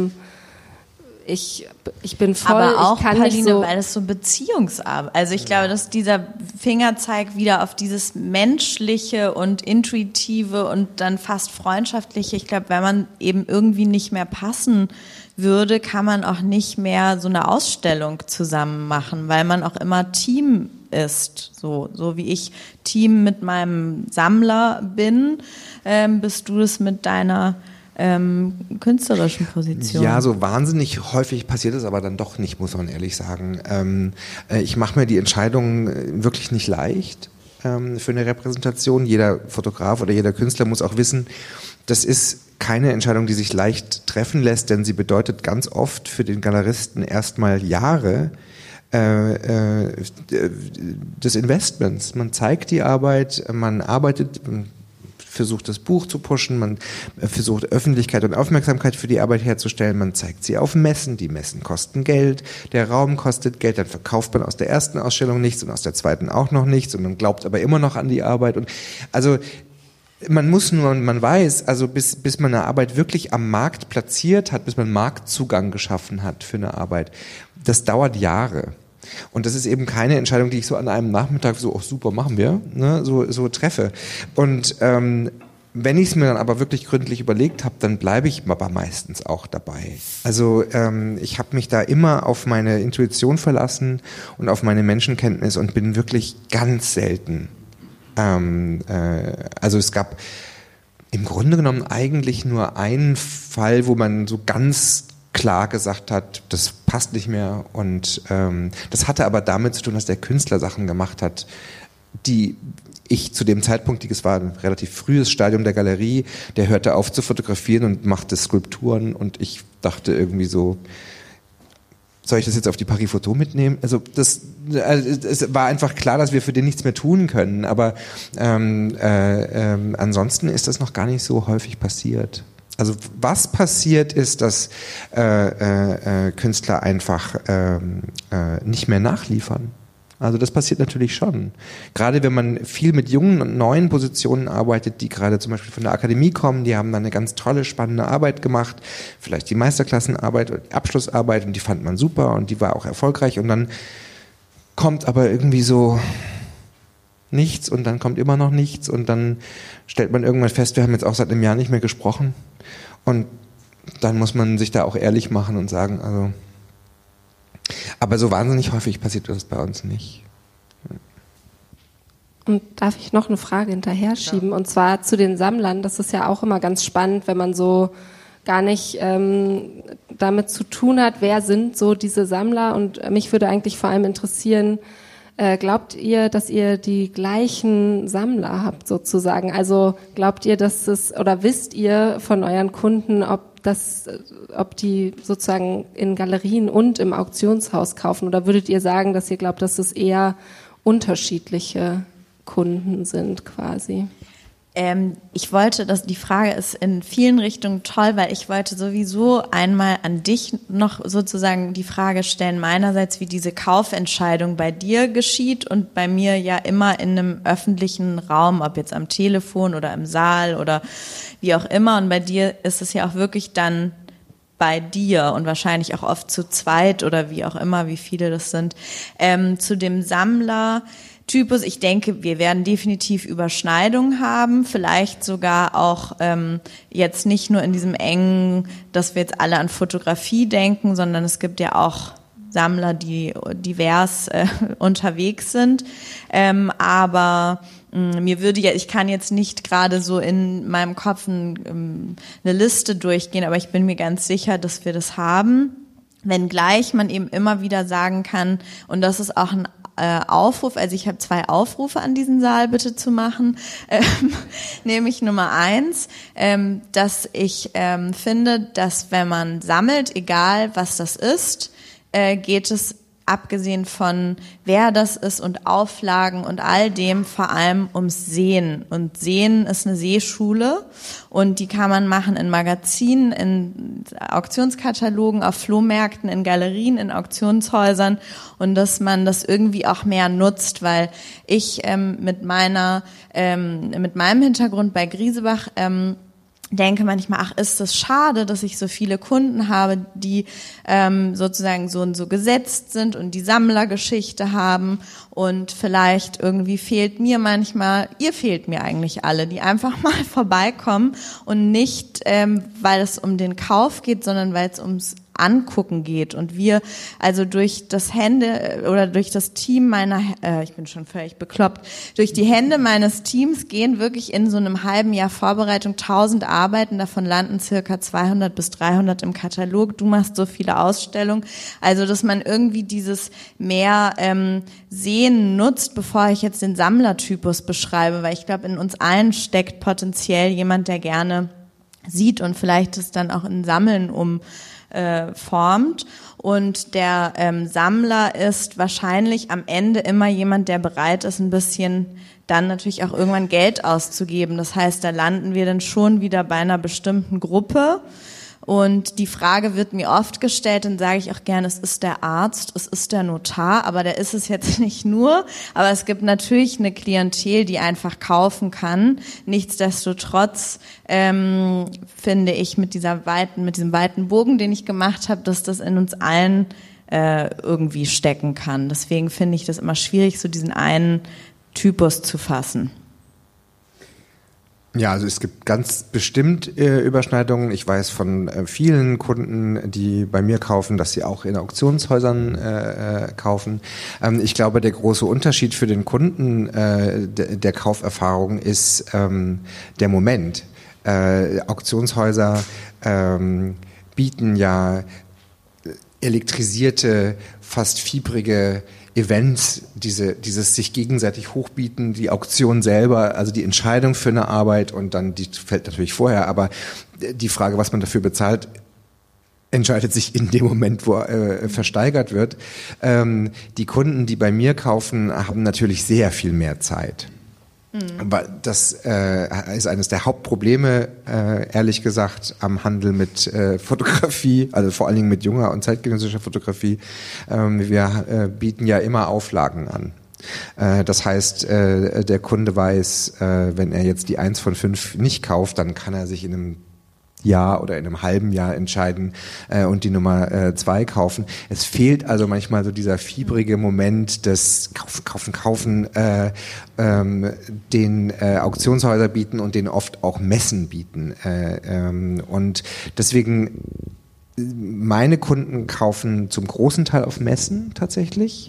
ich bin voll, aber auch, ich kann Pauline, nicht so, weil es so Beziehungsarbeit, also ich glaube, dass dieser Fingerzeig wieder auf dieses Menschliche und Intuitive und dann fast Freundschaftliche, ich glaube, wenn man eben irgendwie nicht mehr passen würde, kann man auch nicht mehr so eine Ausstellung zusammen machen, weil man auch immer Team ist, so wie ich Team mit meinem Sammler bin, bist du es mit deiner künstlerischen Position. Ja, so wahnsinnig häufig passiert es aber dann doch nicht, muss man ehrlich sagen. Ich mache mir die Entscheidung wirklich nicht leicht für eine Repräsentation. Jeder Fotograf oder jeder Künstler muss auch wissen, das ist keine Entscheidung, die sich leicht treffen lässt, denn sie bedeutet ganz oft für den Galeristen erstmal Jahre des Investments. Man zeigt die Arbeit, man arbeitet, versucht das Buch zu pushen, man versucht Öffentlichkeit und Aufmerksamkeit für die Arbeit herzustellen, man zeigt sie auf Messen, die Messen kosten Geld, der Raum kostet Geld, dann verkauft man aus der ersten Ausstellung nichts und aus der zweiten auch noch nichts und man glaubt aber immer noch an die Arbeit und also man weiß, also bis man eine Arbeit wirklich am Markt platziert hat, bis man Marktzugang geschaffen hat für eine Arbeit, das dauert Jahre. Und das ist eben keine Entscheidung, die ich so an einem Nachmittag so, oh super, machen wir, ne, so treffe. Und wenn ich es mir dann aber wirklich gründlich überlegt habe, dann bleibe ich aber meistens auch dabei. Also ich habe mich da immer auf meine Intuition verlassen und auf meine Menschenkenntnis und bin wirklich ganz selten. Also es gab im Grunde genommen eigentlich nur einen Fall, wo man so ganz klar gesagt hat, das passt nicht mehr. Und das hatte aber damit zu tun, dass der Künstler Sachen gemacht hat, die ich zu dem Zeitpunkt, es war ein relativ frühes Stadium der Galerie, der hörte auf zu fotografieren und machte Skulpturen und ich dachte irgendwie so, soll ich das jetzt auf die Paris Photo mitnehmen? Also es war einfach klar, dass wir für den nichts mehr tun können, aber ansonsten ist das noch gar nicht so häufig passiert. Also was passiert ist, dass Künstler einfach nicht mehr nachliefern. Also das passiert natürlich schon. Gerade wenn man viel mit jungen und neuen Positionen arbeitet, die gerade zum Beispiel von der Akademie kommen, die haben dann eine ganz tolle, spannende Arbeit gemacht, vielleicht die Meisterklassenarbeit oder die Abschlussarbeit und die fand man super und die war auch erfolgreich und dann kommt aber irgendwie so nichts und dann kommt immer noch nichts und dann stellt man irgendwann fest, wir haben jetzt auch seit einem Jahr nicht mehr gesprochen und dann muss man sich da auch ehrlich machen und sagen, also aber so wahnsinnig häufig passiert das bei uns nicht. Und darf ich noch eine Frage hinterher schieben? Ja. Und zwar zu den Sammlern. Das ist ja auch immer ganz spannend, wenn man so gar nicht damit zu tun hat, wer sind so diese Sammler? Und mich würde eigentlich vor allem interessieren, glaubt ihr, dass ihr die gleichen Sammler habt sozusagen? Also glaubt ihr, dass es, oder wisst ihr von euren Kunden, ob die sozusagen in Galerien und im Auktionshaus kaufen? Oder würdet ihr sagen, dass ihr glaubt, dass es eher unterschiedliche Kunden sind quasi? Ich wollte, die Frage ist in vielen Richtungen toll, weil ich wollte sowieso einmal an dich noch sozusagen die Frage stellen, meinerseits, wie diese Kaufentscheidung bei dir geschieht und bei mir ja immer in einem öffentlichen Raum, ob jetzt am Telefon oder im Saal oder wie auch immer. Und bei dir ist es ja auch wirklich dann bei dir und wahrscheinlich auch oft zu zweit oder wie auch immer, wie viele das sind. Zu dem Sammlertypus, ich denke, wir werden definitiv Überschneidungen haben, vielleicht sogar auch jetzt nicht nur in diesem engen, dass wir jetzt alle an Fotografie denken, sondern es gibt ja auch Sammler, die divers unterwegs sind, aber ich kann jetzt nicht gerade so in meinem Kopf eine Liste durchgehen, aber ich bin mir ganz sicher, dass wir das haben, wenngleich man eben immer wieder sagen kann, und das ist auch ein Aufruf, also ich habe 2 Aufrufe an diesen Saal bitte zu machen, nämlich Nummer 1, dass ich finde, dass wenn man sammelt, egal was das ist, geht es abgesehen von wer das ist und Auflagen und all dem vor allem ums Sehen. Und Sehen ist eine Sehschule und die kann man machen in Magazinen, in Auktionskatalogen, auf Flohmärkten, in Galerien, in Auktionshäusern und dass man das irgendwie auch mehr nutzt, weil ich mit meinem Hintergrund bei Griesebach denke manchmal, ist das schade, dass ich so viele Kunden habe, die sozusagen so gesetzt sind und die Sammlergeschichte haben und vielleicht irgendwie ihr fehlt mir eigentlich alle, die einfach mal vorbeikommen und nicht, weil es um den Kauf geht, sondern weil es ums Angucken geht und wir also durch das Team ich bin schon völlig bekloppt, durch die Hände meines Teams gehen wirklich in so einem halben Jahr Vorbereitung 1000 Arbeiten, davon landen circa 200 bis 300 im Katalog, du machst so viele Ausstellungen, also dass man irgendwie dieses mehr Sehen nutzt, bevor ich jetzt den Sammlertypus beschreibe, weil ich glaube, in uns allen steckt potenziell jemand, der gerne sieht und vielleicht es dann auch in Sammeln formt und der Sammler ist wahrscheinlich am Ende immer jemand, der bereit ist, ein bisschen dann natürlich auch irgendwann Geld auszugeben. Das heißt, da landen wir dann schon wieder bei einer bestimmten Gruppe Und die Frage wird mir oft gestellt, dann sage ich auch gerne, es ist der Arzt, es ist der Notar, aber der ist es jetzt nicht nur. Aber es gibt natürlich eine Klientel, die einfach kaufen kann. Nichtsdestotrotz finde ich mit diesem weiten Bogen, den ich gemacht habe, dass das in uns allen irgendwie stecken kann. Deswegen finde ich das immer schwierig, so diesen einen Typus zu fassen. Ja, also es gibt ganz bestimmt Überschneidungen. Ich weiß von vielen Kunden, die bei mir kaufen, dass sie auch in Auktionshäusern kaufen. Ich glaube, der große Unterschied für den Kunden der Kauferfahrung ist der Moment. Auktionshäuser bieten ja elektrisierte, fast fiebrige Events, dieses sich gegenseitig hochbieten, die Auktion selber, also die Entscheidung für eine Arbeit und dann, die fällt natürlich vorher, aber die Frage, was man dafür bezahlt, entscheidet sich in dem Moment, wo versteigert wird. Die Kunden, die bei mir kaufen, haben natürlich sehr viel mehr Zeit. Aber das ist eines der Hauptprobleme, ehrlich gesagt, am Handel mit Fotografie, also vor allen Dingen mit junger und zeitgenössischer Fotografie. Wir bieten ja immer Auflagen an. Das heißt, der Kunde weiß, wenn er jetzt die 1 von 5 nicht kauft, dann kann er sich in einem Jahr oder in einem halben Jahr entscheiden und die Nummer 2 kaufen. Es fehlt also manchmal so dieser fiebrige Moment des Kaufen, den Auktionshäuser bieten und den oft auch Messen bieten. Und deswegen, meine Kunden kaufen zum großen Teil auf Messen tatsächlich.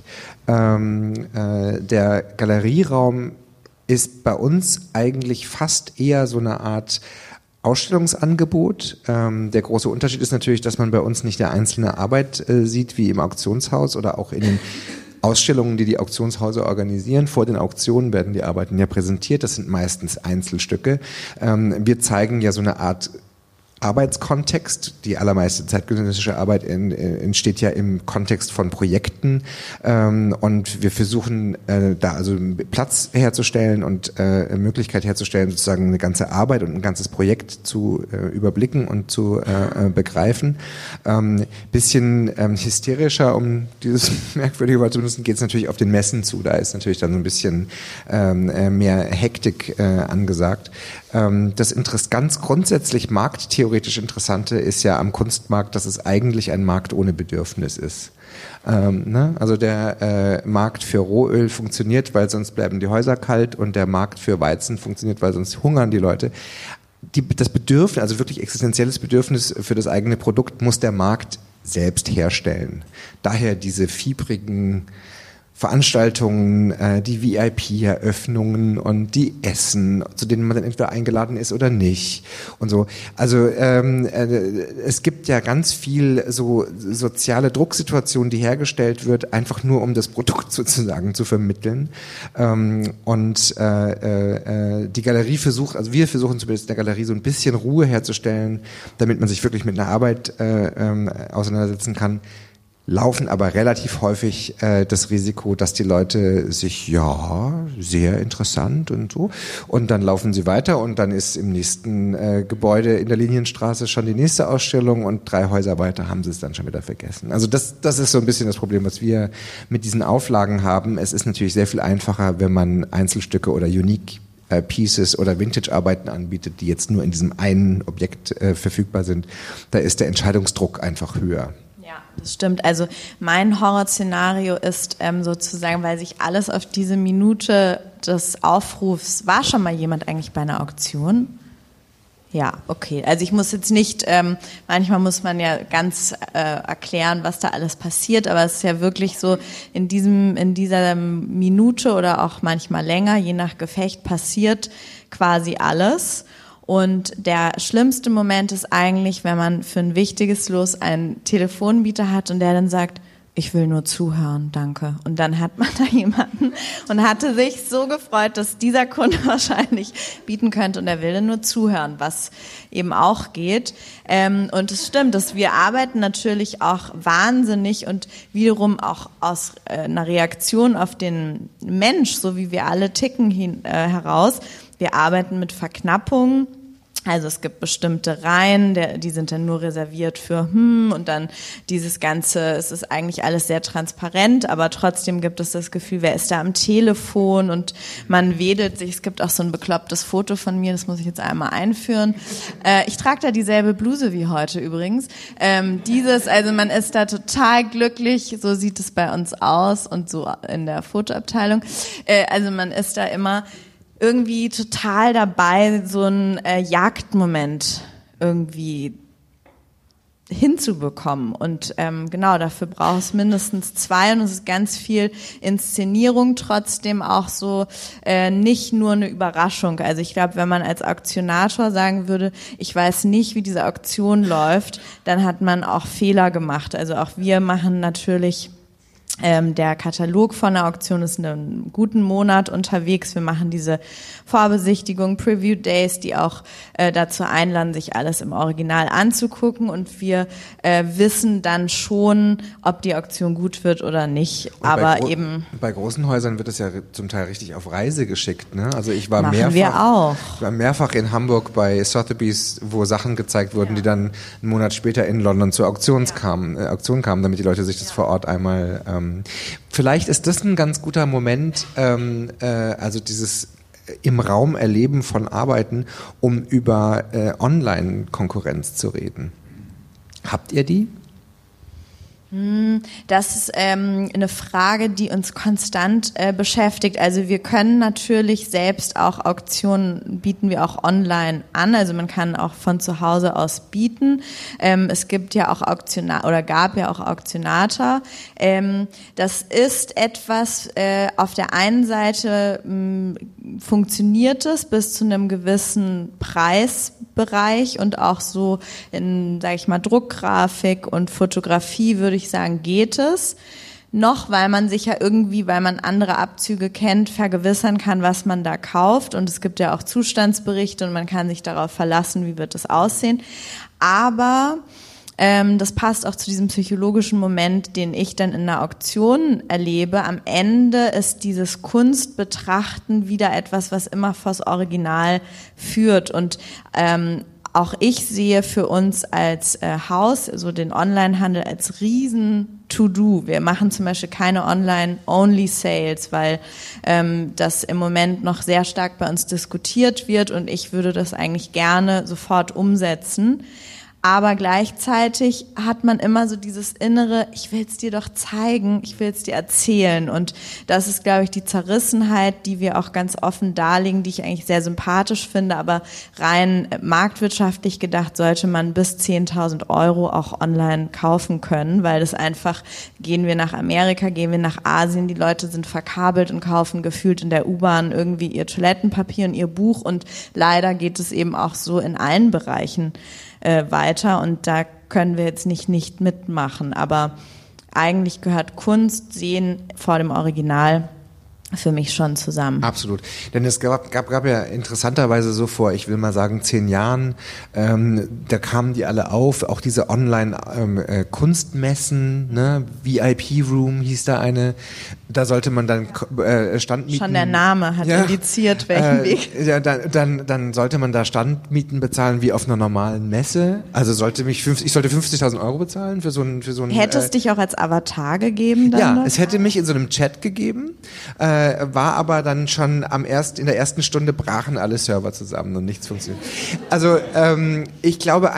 Der Galerieraum ist bei uns eigentlich fast eher so eine Art Ausstellungsangebot. Der große Unterschied ist natürlich, dass man bei uns nicht eine einzelne Arbeit sieht, wie im Auktionshaus oder auch in den Ausstellungen, die die Auktionshäuser organisieren. Vor den Auktionen werden die Arbeiten ja präsentiert. Das sind meistens Einzelstücke. Wir zeigen ja so eine Art Arbeitskontext. Die allermeiste zeitgenössische Arbeit entsteht ja im Kontext von Projekten, und wir versuchen da also Platz herzustellen und Möglichkeit herzustellen, sozusagen eine ganze Arbeit und ein ganzes Projekt zu überblicken und zu begreifen. Bisschen hysterischer, um dieses merkwürdige Wort zu benutzen, geht es natürlich auf den Messen zu. Da ist natürlich dann so ein bisschen mehr Hektik angesagt. Das ganz grundsätzlich markttheoretisch Interessante ist ja am Kunstmarkt, dass es eigentlich ein Markt ohne Bedürfnis ist. Also der Markt für Rohöl funktioniert, weil sonst bleiben die Häuser kalt, und der Markt für Weizen funktioniert, weil sonst hungern die Leute. Das Bedürfnis, also wirklich existenzielles Bedürfnis für das eigene Produkt, muss der Markt selbst herstellen. Daher diese fiebrigen Veranstaltungen, die VIP-Eröffnungen und die Essen, zu denen man dann entweder eingeladen ist oder nicht und so. Also es gibt ja ganz viel so soziale Drucksituationen, die hergestellt wird, einfach nur um das Produkt sozusagen zu vermitteln. Und die Galerie wir versuchen zumindest in der Galerie so ein bisschen Ruhe herzustellen, damit man sich wirklich mit einer Arbeit auseinandersetzen kann. Laufen aber relativ häufig das Risiko, dass die Leute sich, ja, sehr interessant und so, und dann laufen sie weiter und dann ist im nächsten Gebäude in der Linienstraße schon die nächste Ausstellung und 3 Häuser weiter haben sie es dann schon wieder vergessen. Also das ist so ein bisschen das Problem, was wir mit diesen Auflagen haben. Es ist natürlich sehr viel einfacher, wenn man Einzelstücke oder Unique Pieces oder Vintage-Arbeiten anbietet, die jetzt nur in diesem einen Objekt verfügbar sind. Da ist der Entscheidungsdruck einfach höher. Ja, das stimmt. Also mein Horrorszenario ist sozusagen, weil sich alles auf diese Minute des Aufrufs, war schon mal jemand eigentlich bei einer Auktion? Ja, okay. Also ich muss jetzt nicht, manchmal muss man ja ganz erklären, was da alles passiert, aber es ist ja wirklich so, in dieser Minute oder auch manchmal länger, je nach Gefecht, passiert quasi alles. Und der schlimmste Moment ist eigentlich, wenn man für ein wichtiges Los einen Telefonbieter hat und der dann sagt, ich will nur zuhören, danke. Und dann hat man da jemanden und hatte sich so gefreut, dass dieser Kunde wahrscheinlich bieten könnte und er will nur zuhören, was eben auch geht. Und es stimmt, dass wir arbeiten natürlich auch wahnsinnig und wiederum auch aus einer Reaktion auf den Mensch, so wie wir alle ticken heraus. Wir arbeiten mit Verknappung. Also es gibt bestimmte Reihen, die sind dann nur reserviert für und dann dieses Ganze, es ist eigentlich alles sehr transparent, aber trotzdem gibt es das Gefühl, wer ist da am Telefon und man wedelt sich. Es gibt auch so ein beklopptes Foto von mir, das muss ich jetzt einmal einführen. Ich trage da dieselbe Bluse wie heute übrigens. Also man ist da total glücklich, so sieht es bei uns aus und so in der Fotoabteilung. Also man ist da immer irgendwie total dabei, so einen Jagdmoment irgendwie hinzubekommen. Und genau, dafür braucht es mindestens 2 und es ist ganz viel Inszenierung, trotzdem auch so nicht nur eine Überraschung. Also ich glaube, wenn man als Auktionator sagen würde, ich weiß nicht, wie diese Auktion läuft, dann hat man auch Fehler gemacht. Also auch wir machen natürlich der Katalog von der Auktion ist einen guten Monat unterwegs. Wir machen diese Vorbesichtigung, Preview Days, die auch dazu einladen, sich alles im Original anzugucken. Und wir wissen dann schon, ob die Auktion gut wird oder nicht. Und aber bei großen Häusern wird es ja zum Teil richtig auf Reise geschickt. Ne? Also ich war mehrfach in Hamburg bei Sotheby's, wo Sachen gezeigt wurden, die dann einen Monat später in London zur Auktion kamen, damit die Leute sich das vor Ort einmal vielleicht ist das ein ganz guter Moment, also dieses im Raum Erleben von Arbeiten, um über Online-Konkurrenz zu reden. Habt ihr die? Das ist eine Frage, die uns konstant beschäftigt. Also wir können natürlich selbst auch Auktionen bieten wir auch online an. Also man kann auch von zu Hause aus bieten. Es gibt ja auch gab ja auch Auktionator. Das ist etwas, auf der einen Seite funktioniert es bis zu einem gewissen Preisbereich und auch so in, sage ich mal, Druckgrafik und Fotografie würde ich sagen, geht es noch, weil man sich ja irgendwie, weil man andere Abzüge kennt, vergewissern kann, was man da kauft. Und es gibt ja auch Zustandsberichte und man kann sich darauf verlassen, wie wird es aussehen. Aber das passt auch zu diesem psychologischen Moment, den ich dann in einer Auktion erlebe. Am Ende ist dieses Kunstbetrachten wieder etwas, was immer vors Original führt. Und auch ich sehe für uns als Haus, so den Onlinehandel, als riesen To-Do. Wir machen zum Beispiel keine Online-Only-Sales, weil das im Moment noch sehr stark bei uns diskutiert wird und ich würde das eigentlich gerne sofort umsetzen. Aber gleichzeitig hat man immer so dieses innere, ich will es dir doch zeigen, ich will es dir erzählen. Und das ist, glaube ich, die Zerrissenheit, die wir auch ganz offen darlegen, die ich eigentlich sehr sympathisch finde. Aber rein marktwirtschaftlich gedacht sollte man bis 10.000 € auch online kaufen können, weil das einfach, gehen wir nach Amerika, gehen wir nach Asien, die Leute sind verkabelt und kaufen gefühlt in der U-Bahn irgendwie ihr Toilettenpapier und ihr Buch. Und leider geht es eben auch so in allen Bereichen weiter und da können wir jetzt nicht mitmachen, aber eigentlich gehört Kunst, Sehen vor dem Original für mich schon zusammen. Absolut, denn es gab ja interessanterweise so vor, ich will mal sagen 10 Jahren, da kamen die alle auf, auch diese Online-Kunstmessen, ne? VIP Room hieß da eine, da sollte man dann Standmieten... Schon der Name hat indiziert, welchen Weg. Ja, dann sollte man da Standmieten bezahlen wie auf einer normalen Messe, also ich sollte 50.000 € bezahlen für so ein Hätte es dich auch als Avatar gegeben dann? Ja, es hätte mich in so einem Chat gegeben, war aber dann schon in der ersten Stunde brachen alle Server zusammen und nichts funktioniert. Also ich glaube,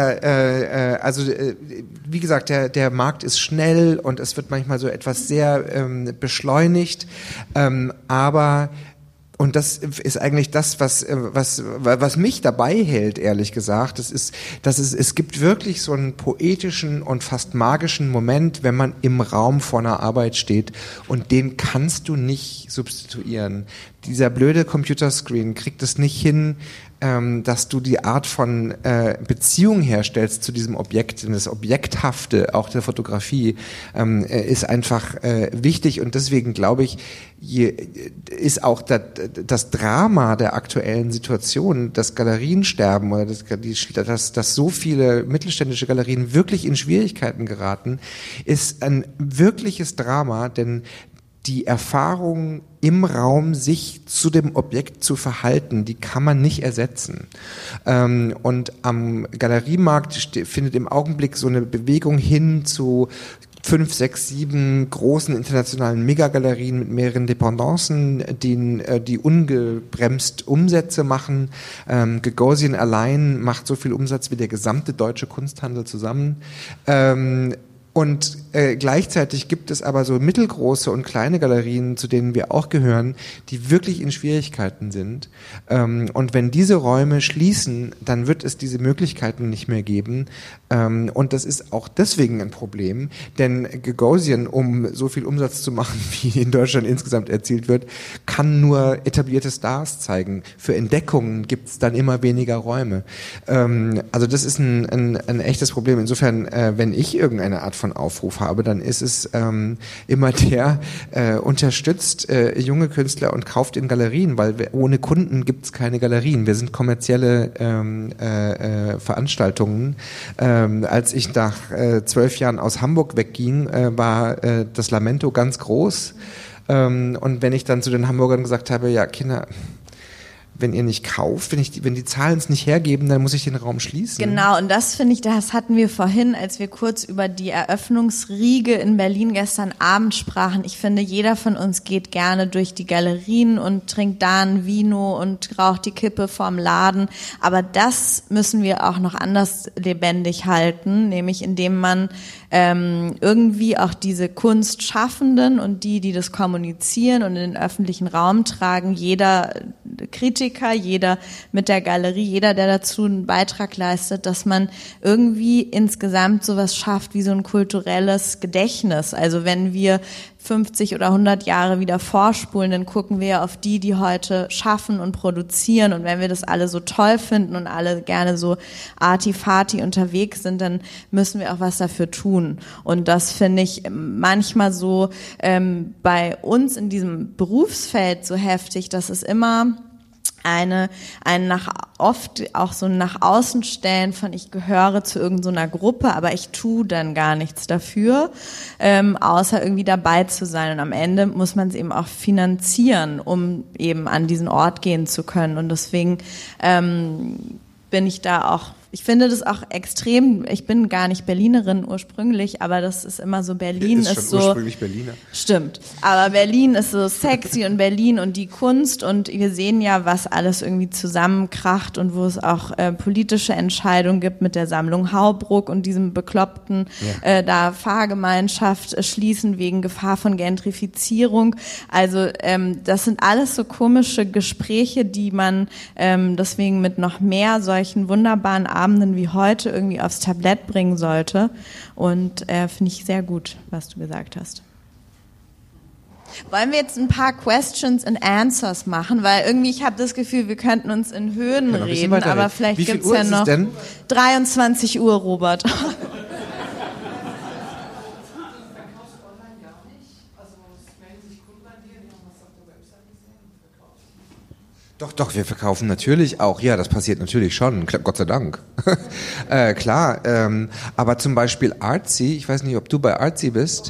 wie gesagt, der Markt ist schnell und es wird manchmal so etwas sehr beschleunigt, aber und das ist eigentlich das, was mich dabei hält, ehrlich gesagt. Es gibt wirklich so einen poetischen und fast magischen Moment, wenn man im Raum vor einer Arbeit steht und den kannst du nicht substituieren. Dieser blöde Computerscreen kriegt es nicht hin, dass du die Art von Beziehung herstellst zu diesem Objekt. Und das Objekthafte, auch der Fotografie, ist einfach wichtig. Und deswegen glaube ich, ist auch das Drama der aktuellen Situation, das Galeriensterben oder dass so viele mittelständische Galerien wirklich in Schwierigkeiten geraten, ist ein wirkliches Drama, denn die Erfahrung im Raum, sich zu dem Objekt zu verhalten, die kann man nicht ersetzen. Und am Galeriemarkt findet im Augenblick so eine Bewegung hin zu 5, 6, 7 großen internationalen Megagalerien mit mehreren Dependancen, die ungebremst Umsätze machen. Gagosian allein macht so viel Umsatz wie der gesamte deutsche Kunsthandel zusammen. Und gleichzeitig gibt es aber so mittelgroße und kleine Galerien, zu denen wir auch gehören, die wirklich in Schwierigkeiten sind. Und wenn diese Räume schließen, dann wird es diese Möglichkeiten nicht mehr geben. Und das ist auch deswegen ein Problem, denn Gagosian, um so viel Umsatz zu machen, wie in Deutschland insgesamt erzielt wird, kann nur etablierte Stars zeigen. Für Entdeckungen gibt es dann immer weniger Räume. Also das ist ein echtes Problem. Insofern, wenn ich irgendeine Art von Aufruf habe, dann ist es immer der, unterstützt junge Künstler und kauft in Galerien, weil ohne Kunden gibt es keine Galerien. Wir sind kommerzielle Veranstaltungen. Als ich nach 12 Jahren aus Hamburg wegging, war das Lamento ganz groß. Und wenn ich dann zu den Hamburgern gesagt habe, ja Kinder, wenn ihr nicht kauft, wenn die Zahlen es nicht hergeben, dann muss ich den Raum schließen. Genau, und das finde ich, das hatten wir vorhin, als wir kurz über die Eröffnungsriege in Berlin gestern Abend sprachen. Ich finde, jeder von uns geht gerne durch die Galerien und trinkt da ein Vino und raucht die Kippe vorm Laden. Aber das müssen wir auch noch anders lebendig halten, nämlich indem man irgendwie auch diese Kunstschaffenden und die das kommunizieren und in den öffentlichen Raum tragen, jeder Kritiker, jeder mit der Galerie, jeder, der dazu einen Beitrag leistet, dass man irgendwie insgesamt sowas schafft wie so ein kulturelles Gedächtnis. Also wenn wir 50 oder 100 Jahre wieder vorspulen, dann gucken wir auf die heute schaffen und produzieren. Und wenn wir das alle so toll finden und alle gerne so arty-farty unterwegs sind, dann müssen wir auch was dafür tun. Und das finde ich manchmal so bei uns in diesem Berufsfeld so heftig, dass es immer ein oft auch so ein nach außen stellen von ich gehöre zu irgendeiner Gruppe, aber ich tue dann gar nichts dafür, außer irgendwie dabei zu sein. Und am Ende muss man es eben auch finanzieren, um eben an diesen Ort gehen zu können. Und deswegen bin ich da auch, ich finde das auch extrem, ich bin gar nicht Berlinerin ursprünglich, aber das ist immer so, Berlin ist schon so ursprünglich Berliner. Stimmt, aber Berlin ist so sexy und Berlin und die Kunst und wir sehen ja, was alles irgendwie zusammenkracht und wo es auch politische Entscheidungen gibt mit der Sammlung Haubruck und diesem bekloppten da Fahrgemeinschaft schließen wegen Gefahr von Gentrifizierung. Also das sind alles so komische Gespräche, die man deswegen mit noch mehr solchen wunderbaren Abenden wie heute irgendwie aufs Tablett bringen sollte. Und finde ich sehr gut, was du gesagt hast. Wollen wir jetzt ein paar Questions and Answers machen? Weil irgendwie, ich habe das Gefühl, wir könnten uns in Höhen reden, aber vielleicht gibt es ja noch 23 Uhr, Robert. Doch, wir verkaufen natürlich auch. Ja, das passiert natürlich schon. Gott sei Dank. Klar. Aber zum Beispiel Artsy, ich weiß nicht, ob du bei Artsy bist,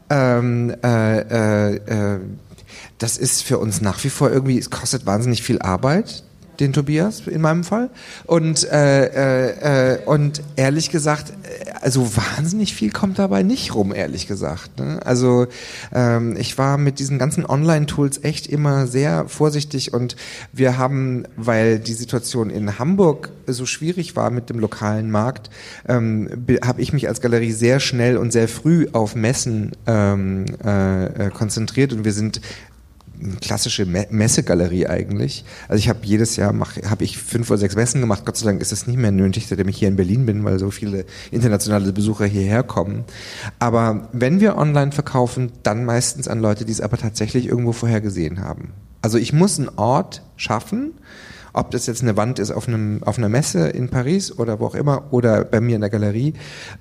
das ist für uns nach wie vor irgendwie, es kostet wahnsinnig viel Arbeit, den Tobias in meinem Fall. Und ehrlich gesagt, also wahnsinnig viel kommt dabei nicht rum, ehrlich gesagt. Ne? Also ich war mit diesen ganzen Online-Tools echt immer sehr vorsichtig und wir haben, weil die Situation in Hamburg so schwierig war mit dem lokalen Markt, habe ich mich als Galerie sehr schnell und sehr früh auf Messen konzentriert und wir sind eine klassische Messegalerie eigentlich. Also ich habe jedes Jahr habe ich 5 oder 6 Messen gemacht. Gott sei Dank ist es nicht mehr nötig, seitdem ich hier in Berlin bin, weil so viele internationale Besucher hierher kommen. Aber wenn wir online verkaufen, dann meistens an Leute, die es aber tatsächlich irgendwo vorher gesehen haben. Also ich muss einen Ort schaffen, ob das jetzt eine Wand ist auf einer Messe in Paris oder wo auch immer oder bei mir in der Galerie.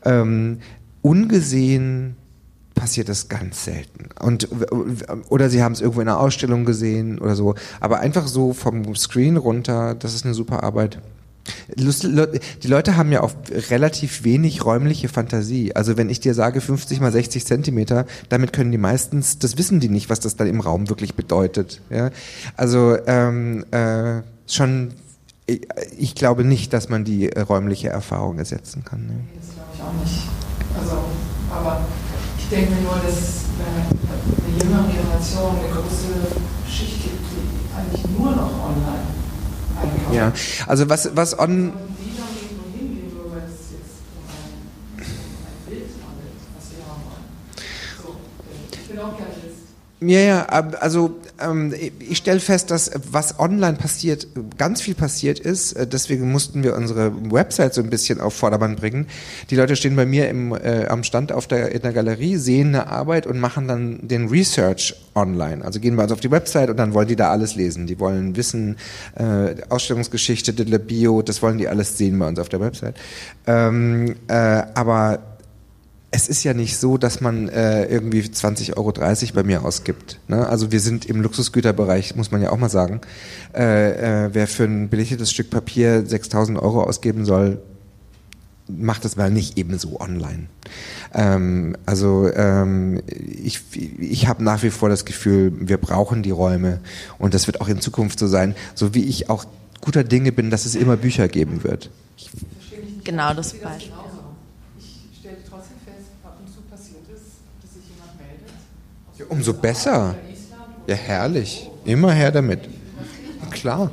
Ungesehen passiert das ganz selten. Oder sie haben es irgendwo in einer Ausstellung gesehen oder so. Aber einfach so vom Screen runter, das ist eine super Arbeit. Die Leute haben ja auch relativ wenig räumliche Fantasie. Also wenn ich dir sage 50 mal 60 Zentimeter, damit können die meistens, das wissen die nicht, was das dann im Raum wirklich bedeutet. Ja? Also ich glaube nicht, dass man die räumliche Erfahrung ersetzen kann. Ne? Das glaube ich auch nicht. Also, aber ich denke mir nur, dass eine jüngere Generation eine große Schicht gibt, die eigentlich nur noch online einkauft. Ja, also was Die dann irgendwo hingehen, nur weil es jetzt um ein Bild handelt, was sie haben wollen. So, ich bin auch kein List. Ja, also ich stelle fest, dass was online passiert, ganz viel passiert ist. Deswegen mussten wir unsere Website so ein bisschen auf Vordermann bringen. Die Leute stehen bei mir am Stand in der Galerie, sehen eine Arbeit und machen dann den Research online. Also gehen wir also auf die Website und dann wollen die da alles lesen. Die wollen wissen, Ausstellungsgeschichte, Bio, das wollen die alles sehen bei uns auf der Website. Aber es ist ja nicht so, dass man irgendwie 20,30 € bei mir ausgibt. Ne? Also wir sind im Luxusgüterbereich, muss man ja auch mal sagen. Wer für ein belichtetes Stück Papier 6.000 € ausgeben soll, macht das mal nicht ebenso online. Ich habe nach wie vor das Gefühl, wir brauchen die Räume und das wird auch in Zukunft so sein, so wie ich auch guter Dinge bin, dass es immer Bücher geben wird. Genau das Beispiel. Umso besser. Ja, herrlich. Immer her damit. Klar.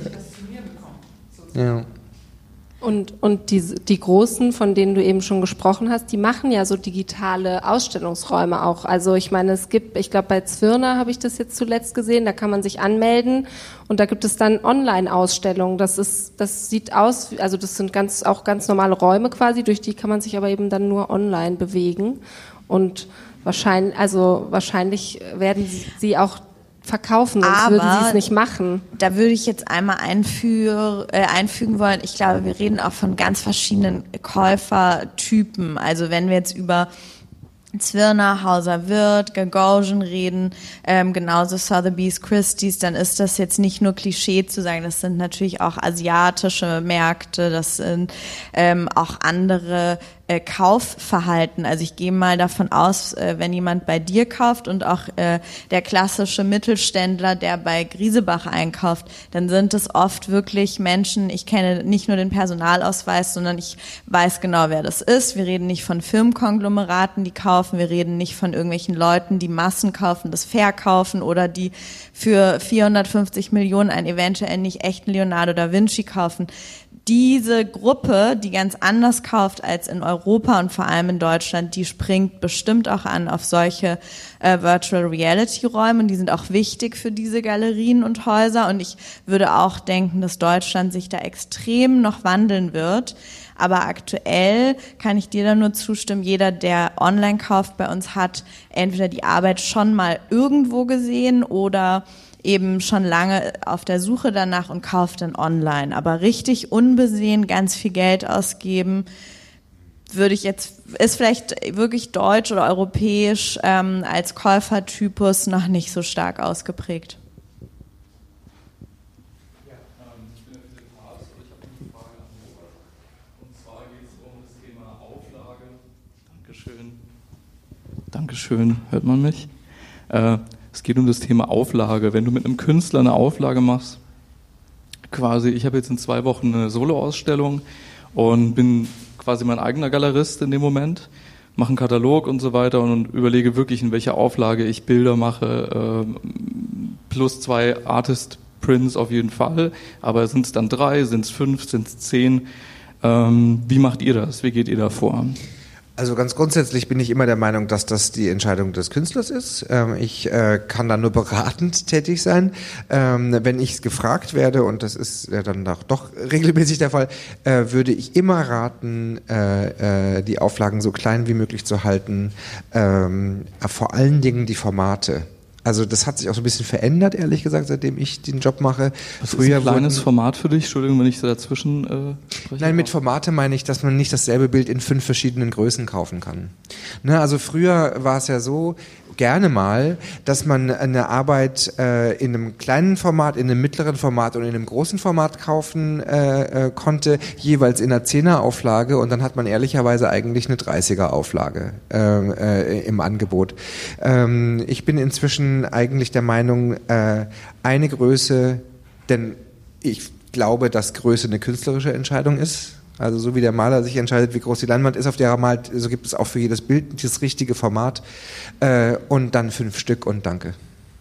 Ja. Und die Großen, von denen du eben schon gesprochen hast, die machen ja so digitale Ausstellungsräume auch. Also ich meine, ich glaube bei Zwirner habe ich das jetzt zuletzt gesehen, da kann man sich anmelden und da gibt es dann Online-Ausstellungen. Das sieht aus, also das sind ganz normale Räume quasi, durch die kann man sich aber eben dann nur online bewegen und wahrscheinlich werden sie auch verkaufen, sonst würden sie es nicht machen. Da würde ich jetzt einmal einfügen wollen, ich glaube, wir reden auch von ganz verschiedenen Käufertypen. Also wenn wir jetzt über Zwirner, Hauser Wirth, Gagosian reden, genauso Sotheby's, Christie's, dann ist das jetzt nicht nur Klischee zu sagen, das sind natürlich auch asiatische Märkte, das sind auch andere Kaufverhalten. Also ich gehe mal davon aus, wenn jemand bei dir kauft und auch der klassische Mittelständler, der bei Griesebach einkauft, dann sind es oft wirklich Menschen, ich kenne nicht nur den Personalausweis, sondern ich weiß genau, wer das ist. Wir reden nicht von Firmenkonglomeraten, die kaufen, wir reden nicht von irgendwelchen Leuten, die Massen kaufen, das verkaufen oder die für 450 Millionen einen eventuell nicht echten Leonardo da Vinci kaufen. Diese Gruppe, die ganz anders kauft als in Europa und vor allem in Deutschland, die springt bestimmt auch an auf solche Virtual Reality Räume. Und die sind auch wichtig für diese Galerien und Häuser. Und ich würde auch denken, dass Deutschland sich da extrem noch wandeln wird. Aber aktuell kann ich dir da nur zustimmen, jeder, der online kauft bei uns, hat entweder die Arbeit schon mal irgendwo gesehen oder eben schon lange auf der Suche danach und kauft dann online. Aber richtig unbesehen ganz viel Geld ausgeben, ist vielleicht wirklich deutsch oder europäisch als Käufertypus noch nicht so stark ausgeprägt. Ja, ich bin der Philipp Haas und ich habe eine Frage an Robert. Und zwar geht es um das Thema Auflage. Dankeschön, hört man mich? Es geht um das Thema Auflage. Wenn du mit einem Künstler eine Auflage machst, quasi, ich habe jetzt in 2 Wochen eine Solo-Ausstellung und bin quasi mein eigener Galerist in dem Moment, mache einen Katalog und so weiter und überlege wirklich, in welcher Auflage ich Bilder mache, plus 2 Artist-Prints auf jeden Fall, aber sind es dann 3, sind es 5, sind es 10? Wie macht ihr das? Wie geht ihr da vor? Also ganz grundsätzlich bin ich immer der Meinung, dass das die Entscheidung des Künstlers ist. Ich kann da nur beratend tätig sein. Wenn ich gefragt werde, und das ist ja dann doch regelmäßig der Fall, würde ich immer raten, die Auflagen so klein wie möglich zu halten. Vor allen Dingen die Formate. Also das hat sich auch so ein bisschen verändert, ehrlich gesagt, seitdem ich den Job mache. Was ist ein kleines Format für dich? Entschuldigung, wenn ich so dazwischen spreche. Nein, mit Formate meine ich, dass man nicht dasselbe Bild in 5 verschiedenen Größen kaufen kann. Ne, also früher war es ja so, gerne mal, dass man eine Arbeit in einem kleinen Format, in einem mittleren Format und in einem großen Format kaufen konnte, jeweils in einer 10er-Auflage, und dann hat man ehrlicherweise eigentlich eine 30er-Auflage im Angebot. Ich bin inzwischen eigentlich der Meinung, eine Größe, denn ich glaube, dass Größe eine künstlerische Entscheidung ist. Also so wie der Maler sich entscheidet, wie groß die Leinwand ist, auf der er malt, so gibt es auch für jedes Bild das richtige Format. Und dann 5 Stück und danke.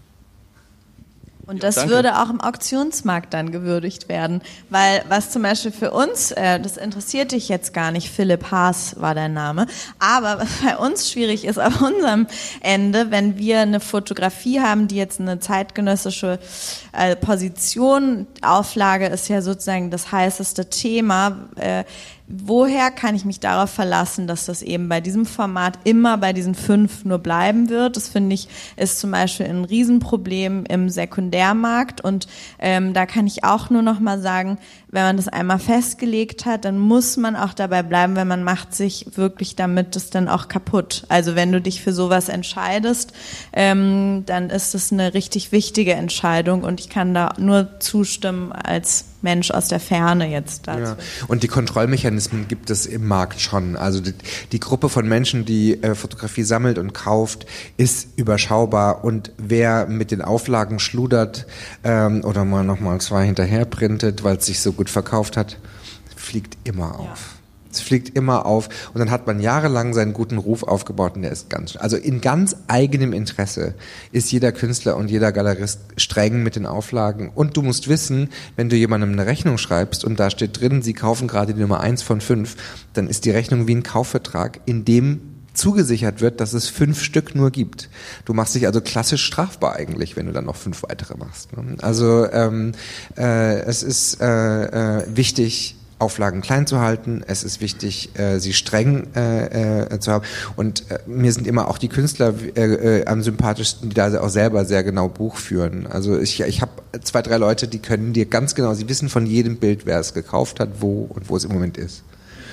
Und das würde auch im Auktionsmarkt dann gewürdigt werden, weil was zum Beispiel für uns, das interessiert dich jetzt gar nicht, Philipp Haas war dein Name, aber was bei uns schwierig ist auf unserem Ende, wenn wir eine Fotografie haben, die jetzt eine zeitgenössische Position, Auflage ist ja sozusagen das heißeste Thema, woher kann ich mich darauf verlassen, dass das eben bei diesem Format immer bei diesen 5 nur bleiben wird? Das finde ich ist zum Beispiel ein Riesenproblem im Sekundärmarkt und da kann ich auch nur noch mal sagen, wenn man das einmal festgelegt hat, dann muss man auch dabei bleiben, weil man macht sich wirklich damit das dann auch kaputt. Also wenn du dich für sowas entscheidest, dann ist es eine richtig wichtige Entscheidung und ich kann da nur zustimmen als Mensch aus der Ferne jetzt dazu. Ja. Und die Kontrollmechanismen gibt es im Markt schon. Also die Gruppe von Menschen, die Fotografie sammelt und kauft, ist überschaubar und wer mit den Auflagen schludert oder mal nochmal 2 hinterher printet, weil es sich so gut verkauft hat, fliegt immer auf. Ja. Es fliegt immer auf und dann hat man jahrelang seinen guten Ruf aufgebaut und der ist also in ganz eigenem Interesse ist jeder Künstler und jeder Galerist streng mit den Auflagen und du musst wissen, wenn du jemandem eine Rechnung schreibst und da steht drin, sie kaufen gerade die Nummer 1 von 5, dann ist die Rechnung wie ein Kaufvertrag, in dem zugesichert wird, dass es 5 Stück nur gibt. Du machst dich also klassisch strafbar eigentlich, wenn du dann noch 5 weitere machst. Also es ist wichtig, Auflagen klein zu halten. Es ist wichtig, sie streng zu haben. Und mir sind immer auch die Künstler am sympathischsten, die da auch selber sehr genau Buch führen. Also ich habe 2, 3 Leute, die können dir ganz genau, sie wissen von jedem Bild, wer es gekauft hat, wo und wo es im Moment ist.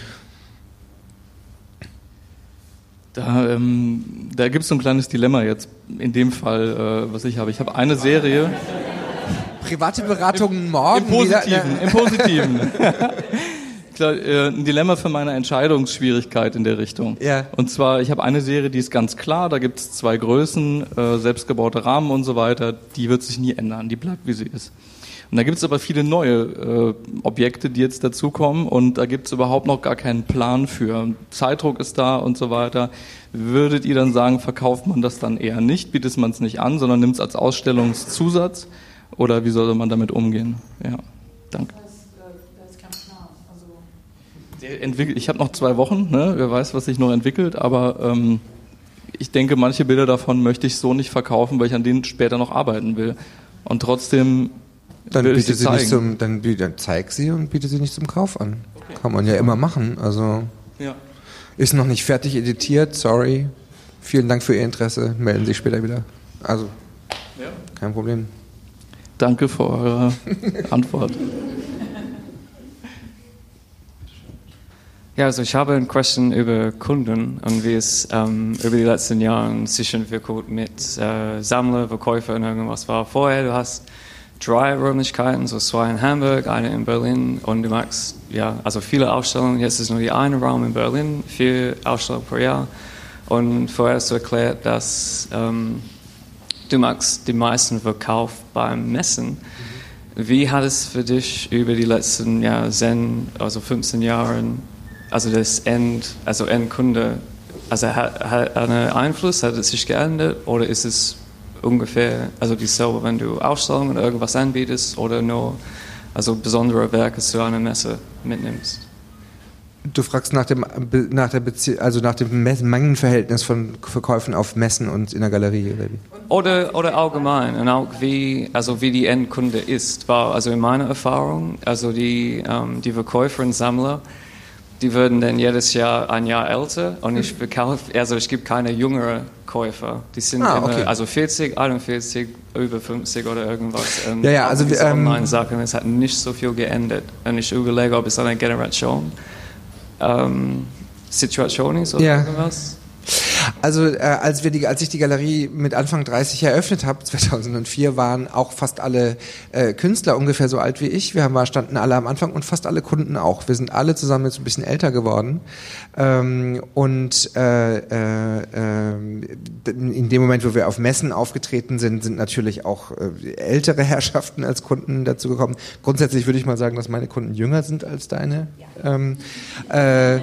Da gibt es so ein kleines Dilemma jetzt, in dem Fall, was ich habe. Ich habe eine Serie... Private Beratungen morgen Im Positiven. Klar, ein Dilemma für meine Entscheidungsschwierigkeit in der Richtung. Ja. Und zwar, ich habe eine Serie, die ist ganz klar, da gibt es 2 Größen, selbstgebaute Rahmen und so weiter, die wird sich nie ändern, die bleibt wie sie ist. Und da gibt es aber viele neue Objekte, die jetzt dazukommen und da gibt es überhaupt noch gar keinen Plan für. Zeitdruck ist da und so weiter. Würdet ihr dann sagen, verkauft man das dann eher nicht, bietet man es nicht an, sondern nimmt es als Ausstellungszusatz? Oder wie sollte man damit umgehen? Ja, danke. Das ist kein Plan. Also Ich habe noch 2 Wochen, ne? Wer weiß, was sich noch entwickelt, aber ich denke, manche Bilder davon möchte ich so nicht verkaufen, weil ich an denen später noch arbeiten will. Und trotzdem will ich sie zeigen. Dann zeig sie und biete sie nicht zum Kauf an. Okay. Kann man ja immer machen. Also ja. Ist noch nicht fertig editiert, sorry. Vielen Dank für Ihr Interesse, melden Sie sich später wieder. Also, ja. Kein Problem. Danke für eure Antwort. Ja, also ich habe eine Question über Kunden und wie es über die letzten Jahre sich entwickelt mit Sammler, Verkäufer und irgendwas war. Vorher, du hast 3 Räumlichkeiten, so 2 in Hamburg, eine in Berlin und du magst, ja, also viele Ausstellungen. Jetzt ist nur die eine Raum in Berlin, 4 Ausstellungen pro Jahr. Und vorher hast du erklärt, dass du magst die meisten Verkauf beim Messen. Wie hat es für dich über die letzten 15 Jahre, also das Endkunde, also hat einen Einfluss, hat es sich geändert oder ist es ungefähr, also dieselbe, wenn du Ausstellungen oder irgendwas anbietest oder nur besondere Werke zu einer Messe mitnimmst? Du fragst nach dem Mengenverhältnis von Verkäufen auf Messen und in der Galerie, oder wie? Oder allgemein und auch wie die Endkunde ist. Also in meiner Erfahrung, also die Verkäufer und Sammler, die würden dann jedes Jahr ein Jahr älter und ich gibt keine jüngeren Käufer. Die sind immer 40, 41, über 50 oder irgendwas. Also Online-Sachen, es hat nicht so viel geändert. Und ich überlege, ob es eine Situation ist oder irgendwas. Also als ich die Galerie mit Anfang 30 eröffnet habe, 2004, waren auch fast alle Künstler ungefähr so alt wie ich. Wir standen alle am Anfang und fast alle Kunden auch. Wir sind alle zusammen jetzt ein bisschen älter geworden. In dem Moment, wo wir auf Messen aufgetreten sind natürlich auch ältere Herrschaften als Kunden dazu gekommen. Grundsätzlich würde ich mal sagen, dass meine Kunden jünger sind als deine. Ja.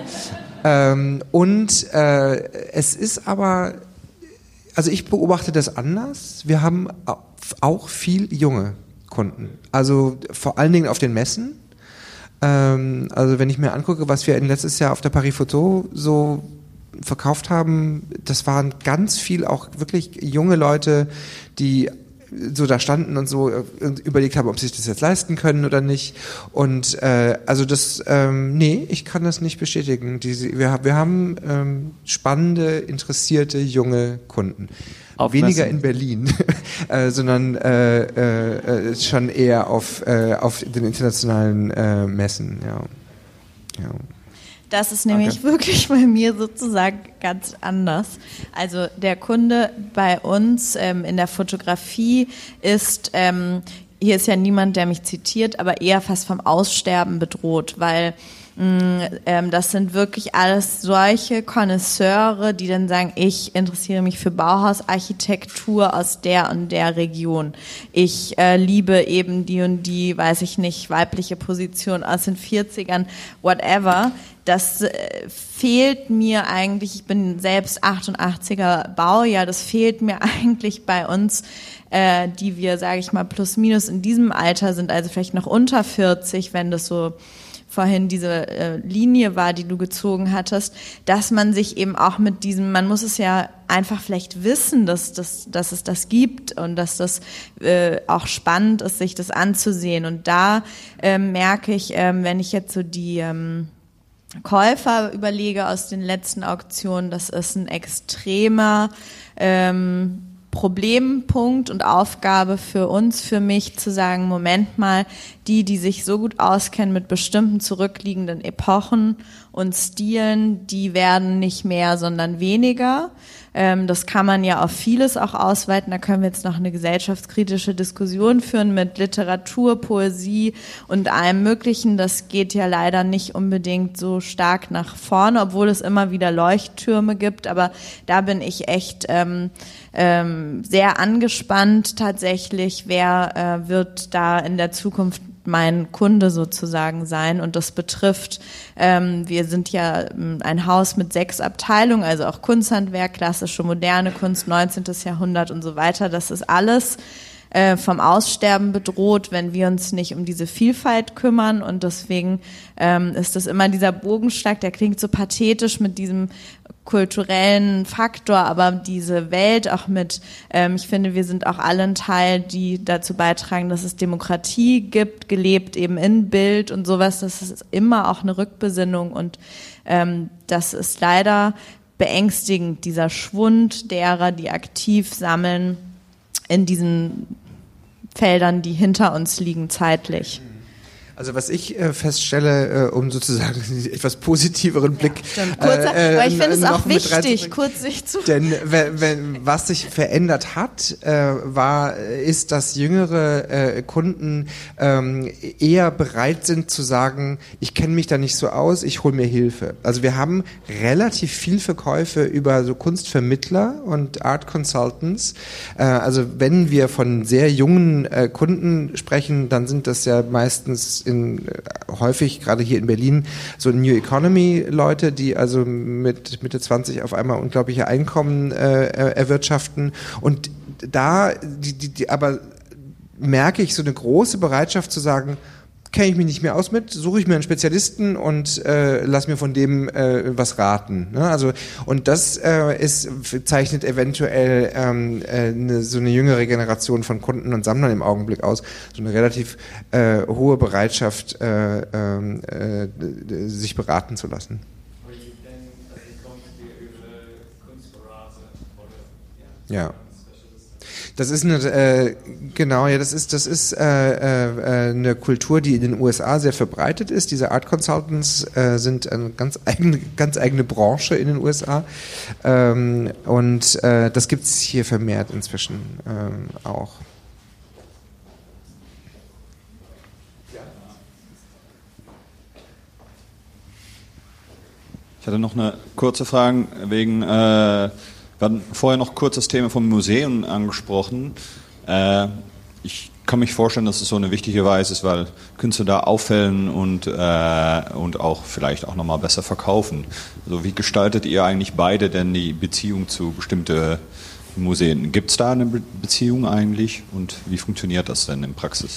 Es ist aber, also ich beobachte das anders. Wir haben auch viel junge Kunden. Also vor allen Dingen auf den Messen. Also wenn ich mir angucke, was wir letztes Jahr auf der Paris Photo so verkauft haben, das waren ganz viel auch wirklich junge Leute, die so da standen und so überlegt haben, ob sie sich das jetzt leisten können oder nicht. Und also nee, ich kann das nicht bestätigen. Wir haben spannende, interessierte, junge Kunden. Weniger in Berlin, sondern schon eher auf den internationalen Messen. Ja. Das ist nämlich wirklich bei mir sozusagen ganz anders. Also der Kunde bei uns in der Fotografie ist, hier ist ja niemand, der mich zitiert, aber eher fast vom Aussterben bedroht, weil das sind wirklich alles solche Connoisseure, die dann sagen, ich interessiere mich für Bauhausarchitektur aus der und der Region. Ich liebe eben die und die, weiß ich nicht, weibliche Position aus den 40ern, whatever. Das fehlt mir eigentlich, ich bin selbst 88er Baujahr, das fehlt mir eigentlich bei uns, die wir, sage ich mal, plus minus in diesem Alter sind, also vielleicht noch unter 40, wenn das so vorhin diese Linie war, die du gezogen hattest, dass man sich eben auch mit diesem, man muss es ja einfach vielleicht wissen, dass es das gibt und dass das auch spannend ist, sich das anzusehen. Und da merke ich, wenn ich jetzt so die Käufer überlege aus den letzten Auktionen, das ist ein extremer Problempunkt und Aufgabe für uns, für mich, zu sagen, Moment mal, die sich so gut auskennen mit bestimmten zurückliegenden Epochen und Stilen, die werden nicht mehr, sondern weniger. Das kann man ja auf vieles auch ausweiten. Da können wir jetzt noch eine gesellschaftskritische Diskussion führen mit Literatur, Poesie und allem Möglichen. Das geht ja leider nicht unbedingt so stark nach vorne, obwohl es immer wieder Leuchttürme gibt. Aber da bin ich echt sehr angespannt tatsächlich. Wer wird da in der Zukunft mein Kunde sozusagen sein, und das betrifft, wir sind ja ein Haus mit 6 Abteilungen, also auch Kunsthandwerk, klassische moderne Kunst, 19. Jahrhundert und so weiter, das ist alles vom Aussterben bedroht, wenn wir uns nicht um diese Vielfalt kümmern, und deswegen ist das immer dieser Bogenschlag, der klingt so pathetisch mit diesem kulturellen Faktor, aber diese Welt auch mit, ich finde, wir sind auch alle ein Teil, die dazu beitragen, dass es Demokratie gibt, gelebt eben in Bild und sowas, das ist immer auch eine Rückbesinnung, und das ist leider beängstigend, dieser Schwund derer, die aktiv sammeln in diesen Feldern, die hinter uns liegen zeitlich. Also was ich feststelle, um sozusagen einen etwas positiveren Blick, aber ich finde es auch wichtig, kurz sich zu. Denn was sich verändert hat, ist, dass jüngere Kunden eher bereit sind zu sagen, ich kenne mich da nicht so aus, ich hole mir Hilfe. Also wir haben relativ viel Verkäufe über so Kunstvermittler und Art Consultants. Also wenn wir von sehr jungen Kunden sprechen, dann sind das ja meistens häufig, gerade hier in Berlin, so New Economy Leute, die also mit Mitte 20 auf einmal unglaubliche Einkommen erwirtschaften, und da aber merke ich so eine große Bereitschaft zu sagen, kenne ich mich nicht mehr aus mit, suche ich mir einen Spezialisten und lass mir von dem was raten. Ne? Also, und das zeichnet eventuell so eine jüngere Generation von Kunden und Sammlern im Augenblick aus. So eine relativ hohe Bereitschaft, sich beraten zu lassen. Ja. Das ist eine, genau, ja, das ist eine Kultur, die in den USA sehr verbreitet ist. Diese Art Consultants sind eine ganz eigene Branche in den USA. Und das gibt es hier vermehrt inzwischen auch. Ich hatte noch eine kurze Frage wegen, wir hatten vorher noch kurz das Thema vom Museum angesprochen. Ich kann mich vorstellen, dass es so eine wichtige Weise ist, weil Künstler da auffällen und auch vielleicht auch nochmal besser verkaufen. Also wie gestaltet ihr eigentlich beide denn die Beziehung zu bestimmten Museen? Gibt es da eine Beziehung eigentlich und wie funktioniert das denn in Praxis?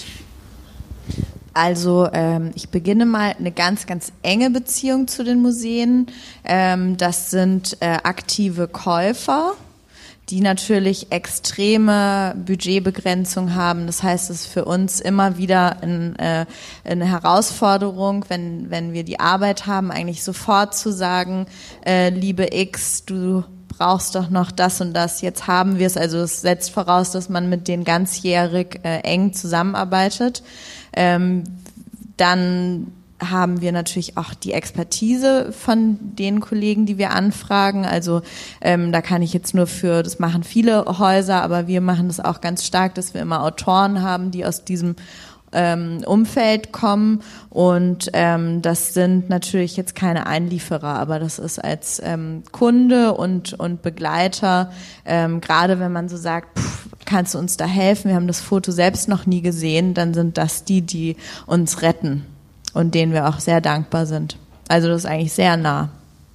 Also ich beginne mal eine ganz, ganz enge Beziehung zu den Museen. Das sind aktive Käufer, die natürlich extreme Budgetbegrenzung haben. Das heißt, es ist für uns immer wieder eine Herausforderung, wenn wir die Arbeit haben, eigentlich sofort zu sagen, liebe X, du brauchst doch noch das und das, jetzt haben wir es. Also es setzt voraus, dass man mit denen ganzjährig eng zusammenarbeitet. Dann haben wir natürlich auch die Expertise von den Kollegen, die wir anfragen. Also da kann ich jetzt nur das machen viele Häuser, aber wir machen das auch ganz stark, dass wir immer Autoren haben, die aus diesem Umfeld kommen und das sind natürlich jetzt keine Einlieferer, aber das ist als Kunde und Begleiter, gerade wenn man so sagt, kannst du uns da helfen, wir haben das Foto selbst noch nie gesehen, dann sind das die uns retten und denen wir auch sehr dankbar sind. Also das ist eigentlich sehr nah.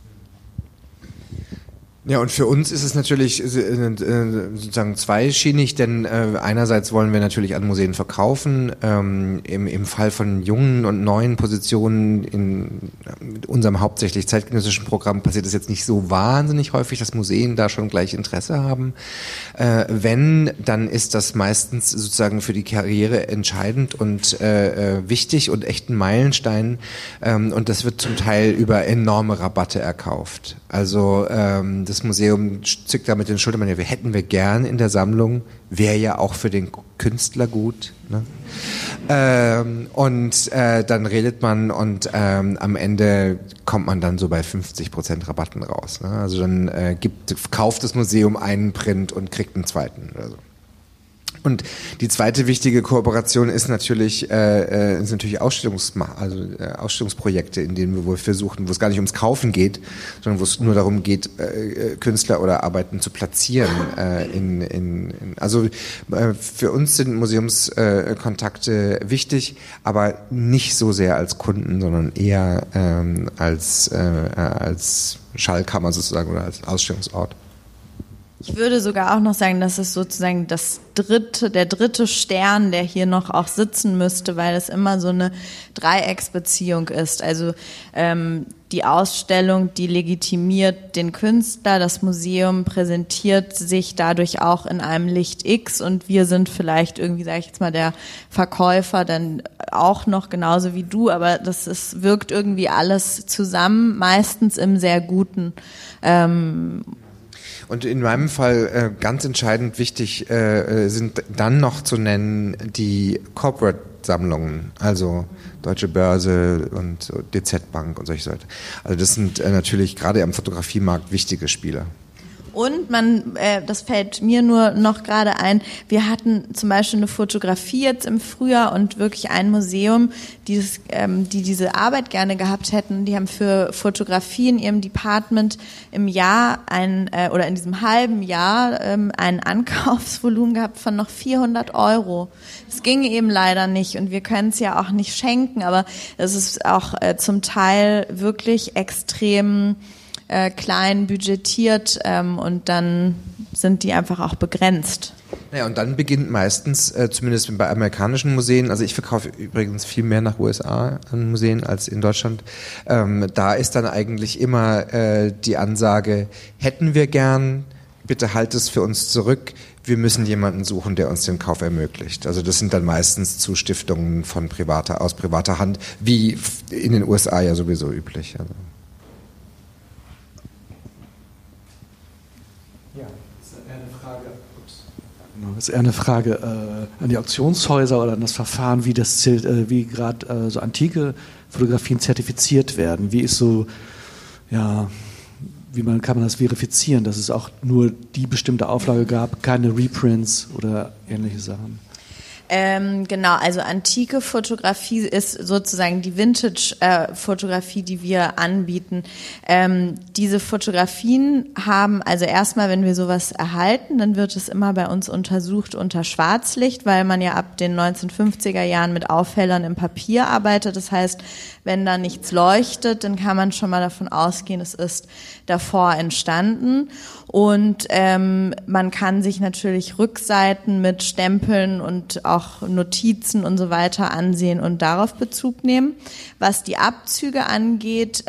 Ja, und für uns ist es natürlich sozusagen zweischienig, denn einerseits wollen wir natürlich an Museen verkaufen. Im Fall von jungen und neuen Positionen in unserem hauptsächlich zeitgenössischen Programm passiert es jetzt nicht so wahnsinnig häufig, dass Museen da schon gleich Interesse haben. Wenn, dann ist das meistens sozusagen für die Karriere entscheidend und wichtig und echt ein Meilenstein. Und das wird zum Teil über enorme Rabatte erkauft. Also das Museum zückt da mit den Schultern, ja, hätten wir gern in der Sammlung, wäre ja auch für den Künstler gut. Ne? Dann redet man und am Ende kommt man dann so bei 50% Rabatten raus. Ne? Also dann kauft das Museum einen Print und kriegt einen zweiten oder so. Und die zweite wichtige Kooperation ist natürlich, Ausstellungsprojekte, in denen wir wohl versuchen, wo es gar nicht ums Kaufen geht, sondern wo es nur darum geht, Künstler oder Arbeiten zu platzieren. Also für uns sind Museumskontakte wichtig, aber nicht so sehr als Kunden, sondern eher als Schallkammer sozusagen oder als Ausstellungsort. Ich würde sogar auch noch sagen, das ist sozusagen der dritte Stern, der hier noch auch sitzen müsste, weil es immer so eine Dreiecksbeziehung ist. Also die Ausstellung, die legitimiert den Künstler, das Museum präsentiert sich dadurch auch in einem Licht X und wir sind vielleicht irgendwie, sage ich jetzt mal, der Verkäufer dann auch noch genauso wie du, aber wirkt irgendwie alles zusammen, meistens im sehr Guten. Und in meinem Fall ganz entscheidend wichtig sind dann noch zu nennen die Corporate-Sammlungen, also Deutsche Börse und DZ Bank und solche Leute. Also das sind natürlich gerade am Fotografiemarkt wichtige Spieler. Und das fällt mir nur noch gerade ein, wir hatten zum Beispiel eine Fotografie jetzt im Frühjahr und wirklich ein Museum, die diese Arbeit gerne gehabt hätten. Die haben für Fotografie in ihrem Department im Jahr oder in diesem halben Jahr ein Ankaufsvolumen gehabt von noch 400 €. Das ging eben leider nicht und wir können es ja auch nicht schenken, aber es ist auch zum Teil wirklich extrem klein budgetiert und dann sind die einfach auch begrenzt. Naja, und dann beginnt meistens, zumindest bei amerikanischen Museen, also ich verkaufe übrigens viel mehr nach USA an Museen als in Deutschland, da ist dann eigentlich immer die Ansage, hätten wir gern, bitte halt es für uns zurück, wir müssen jemanden suchen, der uns den Kauf ermöglicht. Also das sind dann meistens Zustiftungen aus privater Hand, wie in den USA ja sowieso üblich. Also. Das ist eher eine Frage an die Auktionshäuser oder an das Verfahren, wie gerade so antike Fotografien zertifiziert werden. Wie ist so, ja, kann man das verifizieren, dass es auch nur die bestimmte Auflage gab, keine Reprints oder ähnliche Sachen? Genau, also antike Fotografie ist sozusagen die Vintage-Fotografie, die wir anbieten. Diese Fotografien haben, also erstmal, wenn wir sowas erhalten, dann wird es immer bei uns untersucht unter Schwarzlicht, weil man ja ab den 1950er Jahren mit Aufhellern im Papier arbeitet. Das heißt, wenn da nichts leuchtet, dann kann man schon mal davon ausgehen, es ist davor entstanden. Und man kann sich natürlich Rückseiten mit Stempeln und auch Notizen und so weiter ansehen und darauf Bezug nehmen. Was die Abzüge angeht,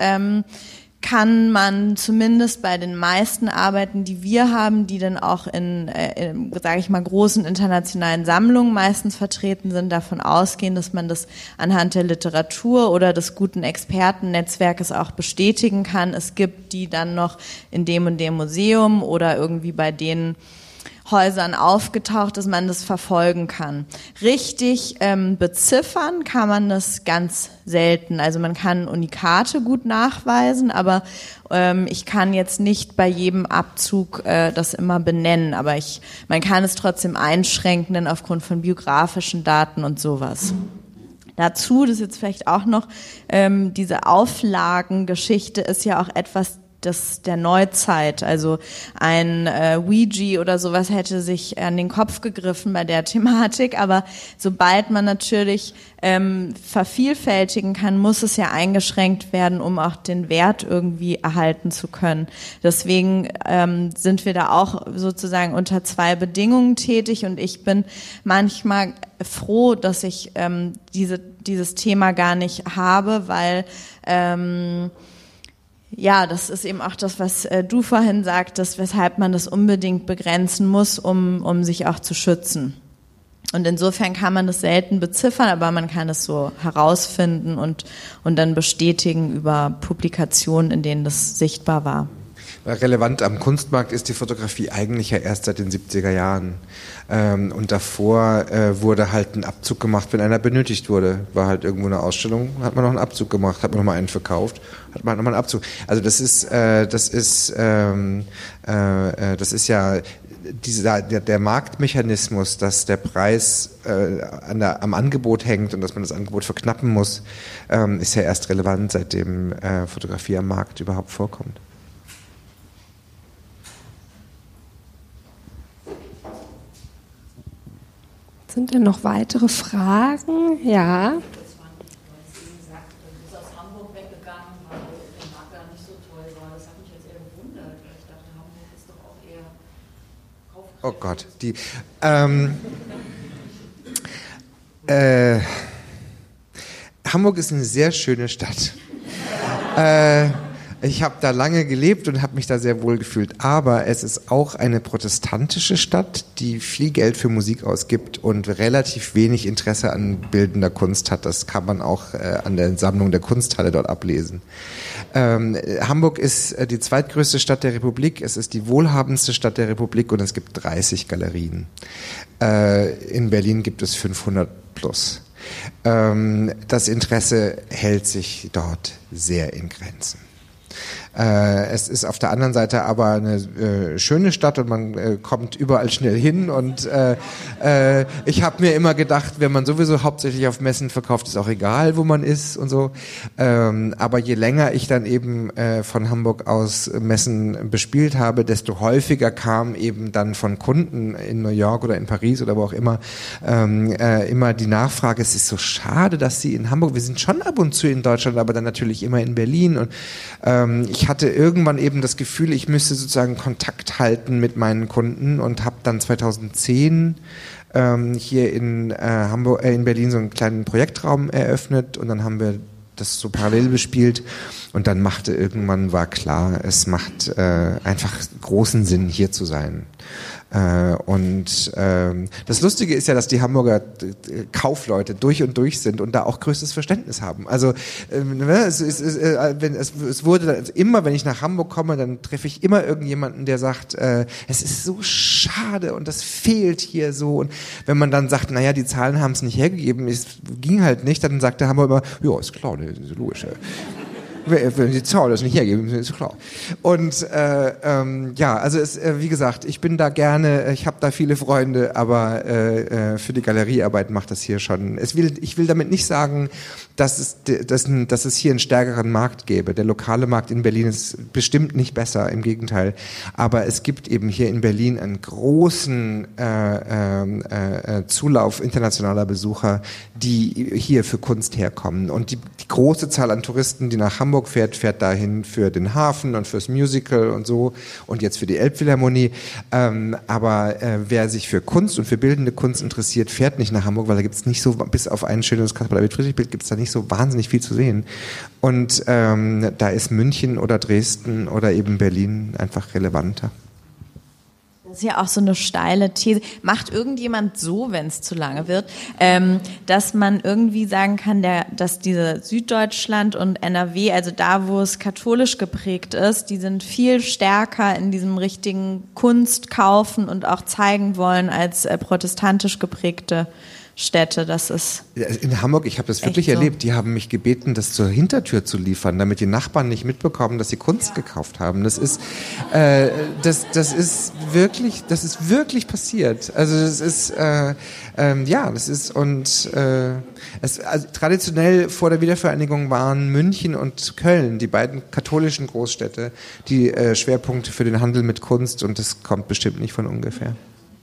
kann man zumindest bei den meisten Arbeiten, die wir haben, die dann auch in sage ich mal, großen internationalen Sammlungen meistens vertreten sind, davon ausgehen, dass man das anhand der Literatur oder des guten Expertennetzwerkes auch bestätigen kann. Es gibt die dann noch in dem und dem Museum oder irgendwie bei den Häusern aufgetaucht, dass man das verfolgen kann. Richtig beziffern kann man das ganz selten. Also man kann Unikate gut nachweisen, aber ich kann jetzt nicht bei jedem Abzug das immer benennen. Aber man kann es trotzdem einschränken, denn aufgrund von biografischen Daten und sowas. Dazu, das ist jetzt vielleicht auch noch, diese Auflagengeschichte ist ja auch etwas der Neuzeit, also ein Ouija oder sowas hätte sich an den Kopf gegriffen bei der Thematik, aber sobald man natürlich vervielfältigen kann, muss es ja eingeschränkt werden, um auch den Wert irgendwie erhalten zu können. Deswegen sind wir da auch sozusagen unter zwei Bedingungen tätig und ich bin manchmal froh, dass ich dieses Thema gar nicht habe, weil ja, das ist eben auch das, was du vorhin sagtest, weshalb man das unbedingt begrenzen muss, um sich auch zu schützen. Und insofern kann man das selten beziffern, aber man kann es so herausfinden und dann bestätigen über Publikationen, in denen das sichtbar war. Relevant am Kunstmarkt ist die Fotografie eigentlich ja erst seit den 70er Jahren. Und davor wurde halt ein Abzug gemacht, wenn einer benötigt wurde. War halt irgendwo eine Ausstellung, hat man noch einen Abzug gemacht, hat man noch mal einen verkauft, hat man noch mal einen Abzug. Also das ist ja der Marktmechanismus, dass der Preis am Angebot hängt und dass man das Angebot verknappen muss, ist ja erst relevant, seitdem Fotografie am Markt überhaupt vorkommt. Sind denn noch weitere Fragen? Ja. Oh Gott, Hamburg ist eine sehr schöne Stadt. Ich habe da lange gelebt und habe mich da sehr wohl gefühlt. Aber es ist auch eine protestantische Stadt, die viel Geld für Musik ausgibt und relativ wenig Interesse an bildender Kunst hat. Das kann man auch an der Sammlung der Kunsthalle dort ablesen. Hamburg ist die zweitgrößte Stadt der Republik. Es ist die wohlhabendste Stadt der Republik und es gibt 30 Galerien. In Berlin gibt es 500 plus. Das Interesse hält sich dort sehr in Grenzen. Es ist auf der anderen Seite aber eine schöne Stadt und man kommt überall schnell hin und ich habe mir immer gedacht, wenn man sowieso hauptsächlich auf Messen verkauft, ist auch egal, wo man ist und so. Aber je länger ich dann eben von Hamburg aus Messen bespielt habe, desto häufiger kam eben dann von Kunden in New York oder in Paris oder wo auch immer die Nachfrage, es ist so schade, dass Sie in Hamburg, wir sind schon ab und zu in Deutschland, aber dann natürlich immer in Berlin und ich hatte irgendwann eben das Gefühl, ich müsste sozusagen Kontakt halten mit meinen Kunden und habe dann 2010 hier in Hamburg, in Berlin so einen kleinen Projektraum eröffnet und dann haben wir das so parallel bespielt und dann war klar, es macht einfach großen Sinn, hier zu sein. Und das Lustige ist ja, dass die Hamburger Kaufleute durch und durch sind und da auch größtes Verständnis haben. Also es wurde dann, immer, wenn ich nach Hamburg komme, dann treffe ich immer irgendjemanden, der sagt, es ist so schade und das fehlt hier so. Und wenn man dann sagt, naja, die Zahlen haben es nicht hergegeben, es ging halt nicht, dann sagt der Hamburger immer, ja, ist klar, das ist logisch. Wenn die Zahlen das nicht hergeben, ist klar. Und ja, also wie gesagt, ich bin da gerne, ich habe da viele Freunde, aber für die Galeriearbeit macht das hier schon. Ich will damit nicht sagen, dass es hier einen stärkeren Markt gäbe. Der lokale Markt in Berlin ist bestimmt nicht besser, im Gegenteil. Aber es gibt eben hier in Berlin einen großen Zulauf internationaler Besucher, die hier für Kunst herkommen. Und die große Zahl an Touristen, die nach Hamburg fährt dahin für den Hafen und fürs Musical und so und jetzt für die Elbphilharmonie. Aber wer sich für Kunst und für bildende Kunst interessiert, fährt nicht nach Hamburg, weil da gibt es nicht so, bis auf ein schönes Caspar-David-Friedrich-Bild gibt es da nicht so wahnsinnig viel zu sehen. Und da ist München oder Dresden oder eben Berlin einfach relevanter. Das ist ja auch so eine steile These. Macht irgendjemand so, wenn es zu lange wird, dass man irgendwie sagen kann, dass diese Süddeutschland und NRW, also da, wo es katholisch geprägt ist, die sind viel stärker in diesem richtigen Kunst kaufen und auch zeigen wollen als protestantisch geprägte Städte, das ist... In Hamburg, ich habe das wirklich erlebt, die haben mich gebeten, das zur Hintertür zu liefern, damit die Nachbarn nicht mitbekommen, dass sie Kunst gekauft haben. Das ist wirklich passiert. Also das ist, also traditionell vor der Wiedervereinigung waren München und Köln, die beiden katholischen Großstädte, die Schwerpunkte für den Handel mit Kunst, und das kommt bestimmt nicht von ungefähr.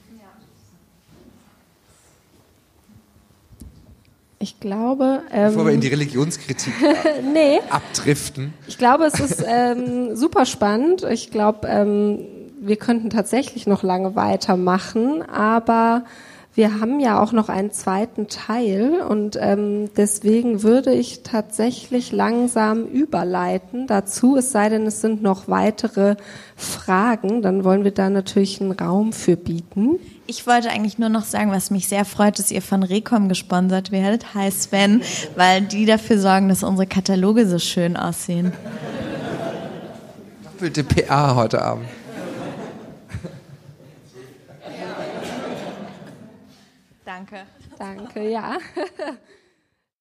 Ich glaube... Bevor wir in die Religionskritik abdriften. Ich glaube, es ist super spannend. Ich glaube, wir könnten tatsächlich noch lange weitermachen, aber wir haben ja auch noch einen zweiten Teil und deswegen würde ich tatsächlich langsam überleiten dazu, es sei denn, es sind noch weitere Fragen, dann wollen wir da natürlich einen Raum für bieten. Ich wollte eigentlich nur noch sagen, was mich sehr freut, dass ihr von Recom gesponsert werdet, Hi Sven, weil die dafür sorgen, dass unsere Kataloge so schön aussehen. Doppelte PA heute Abend. Danke. Danke, ja.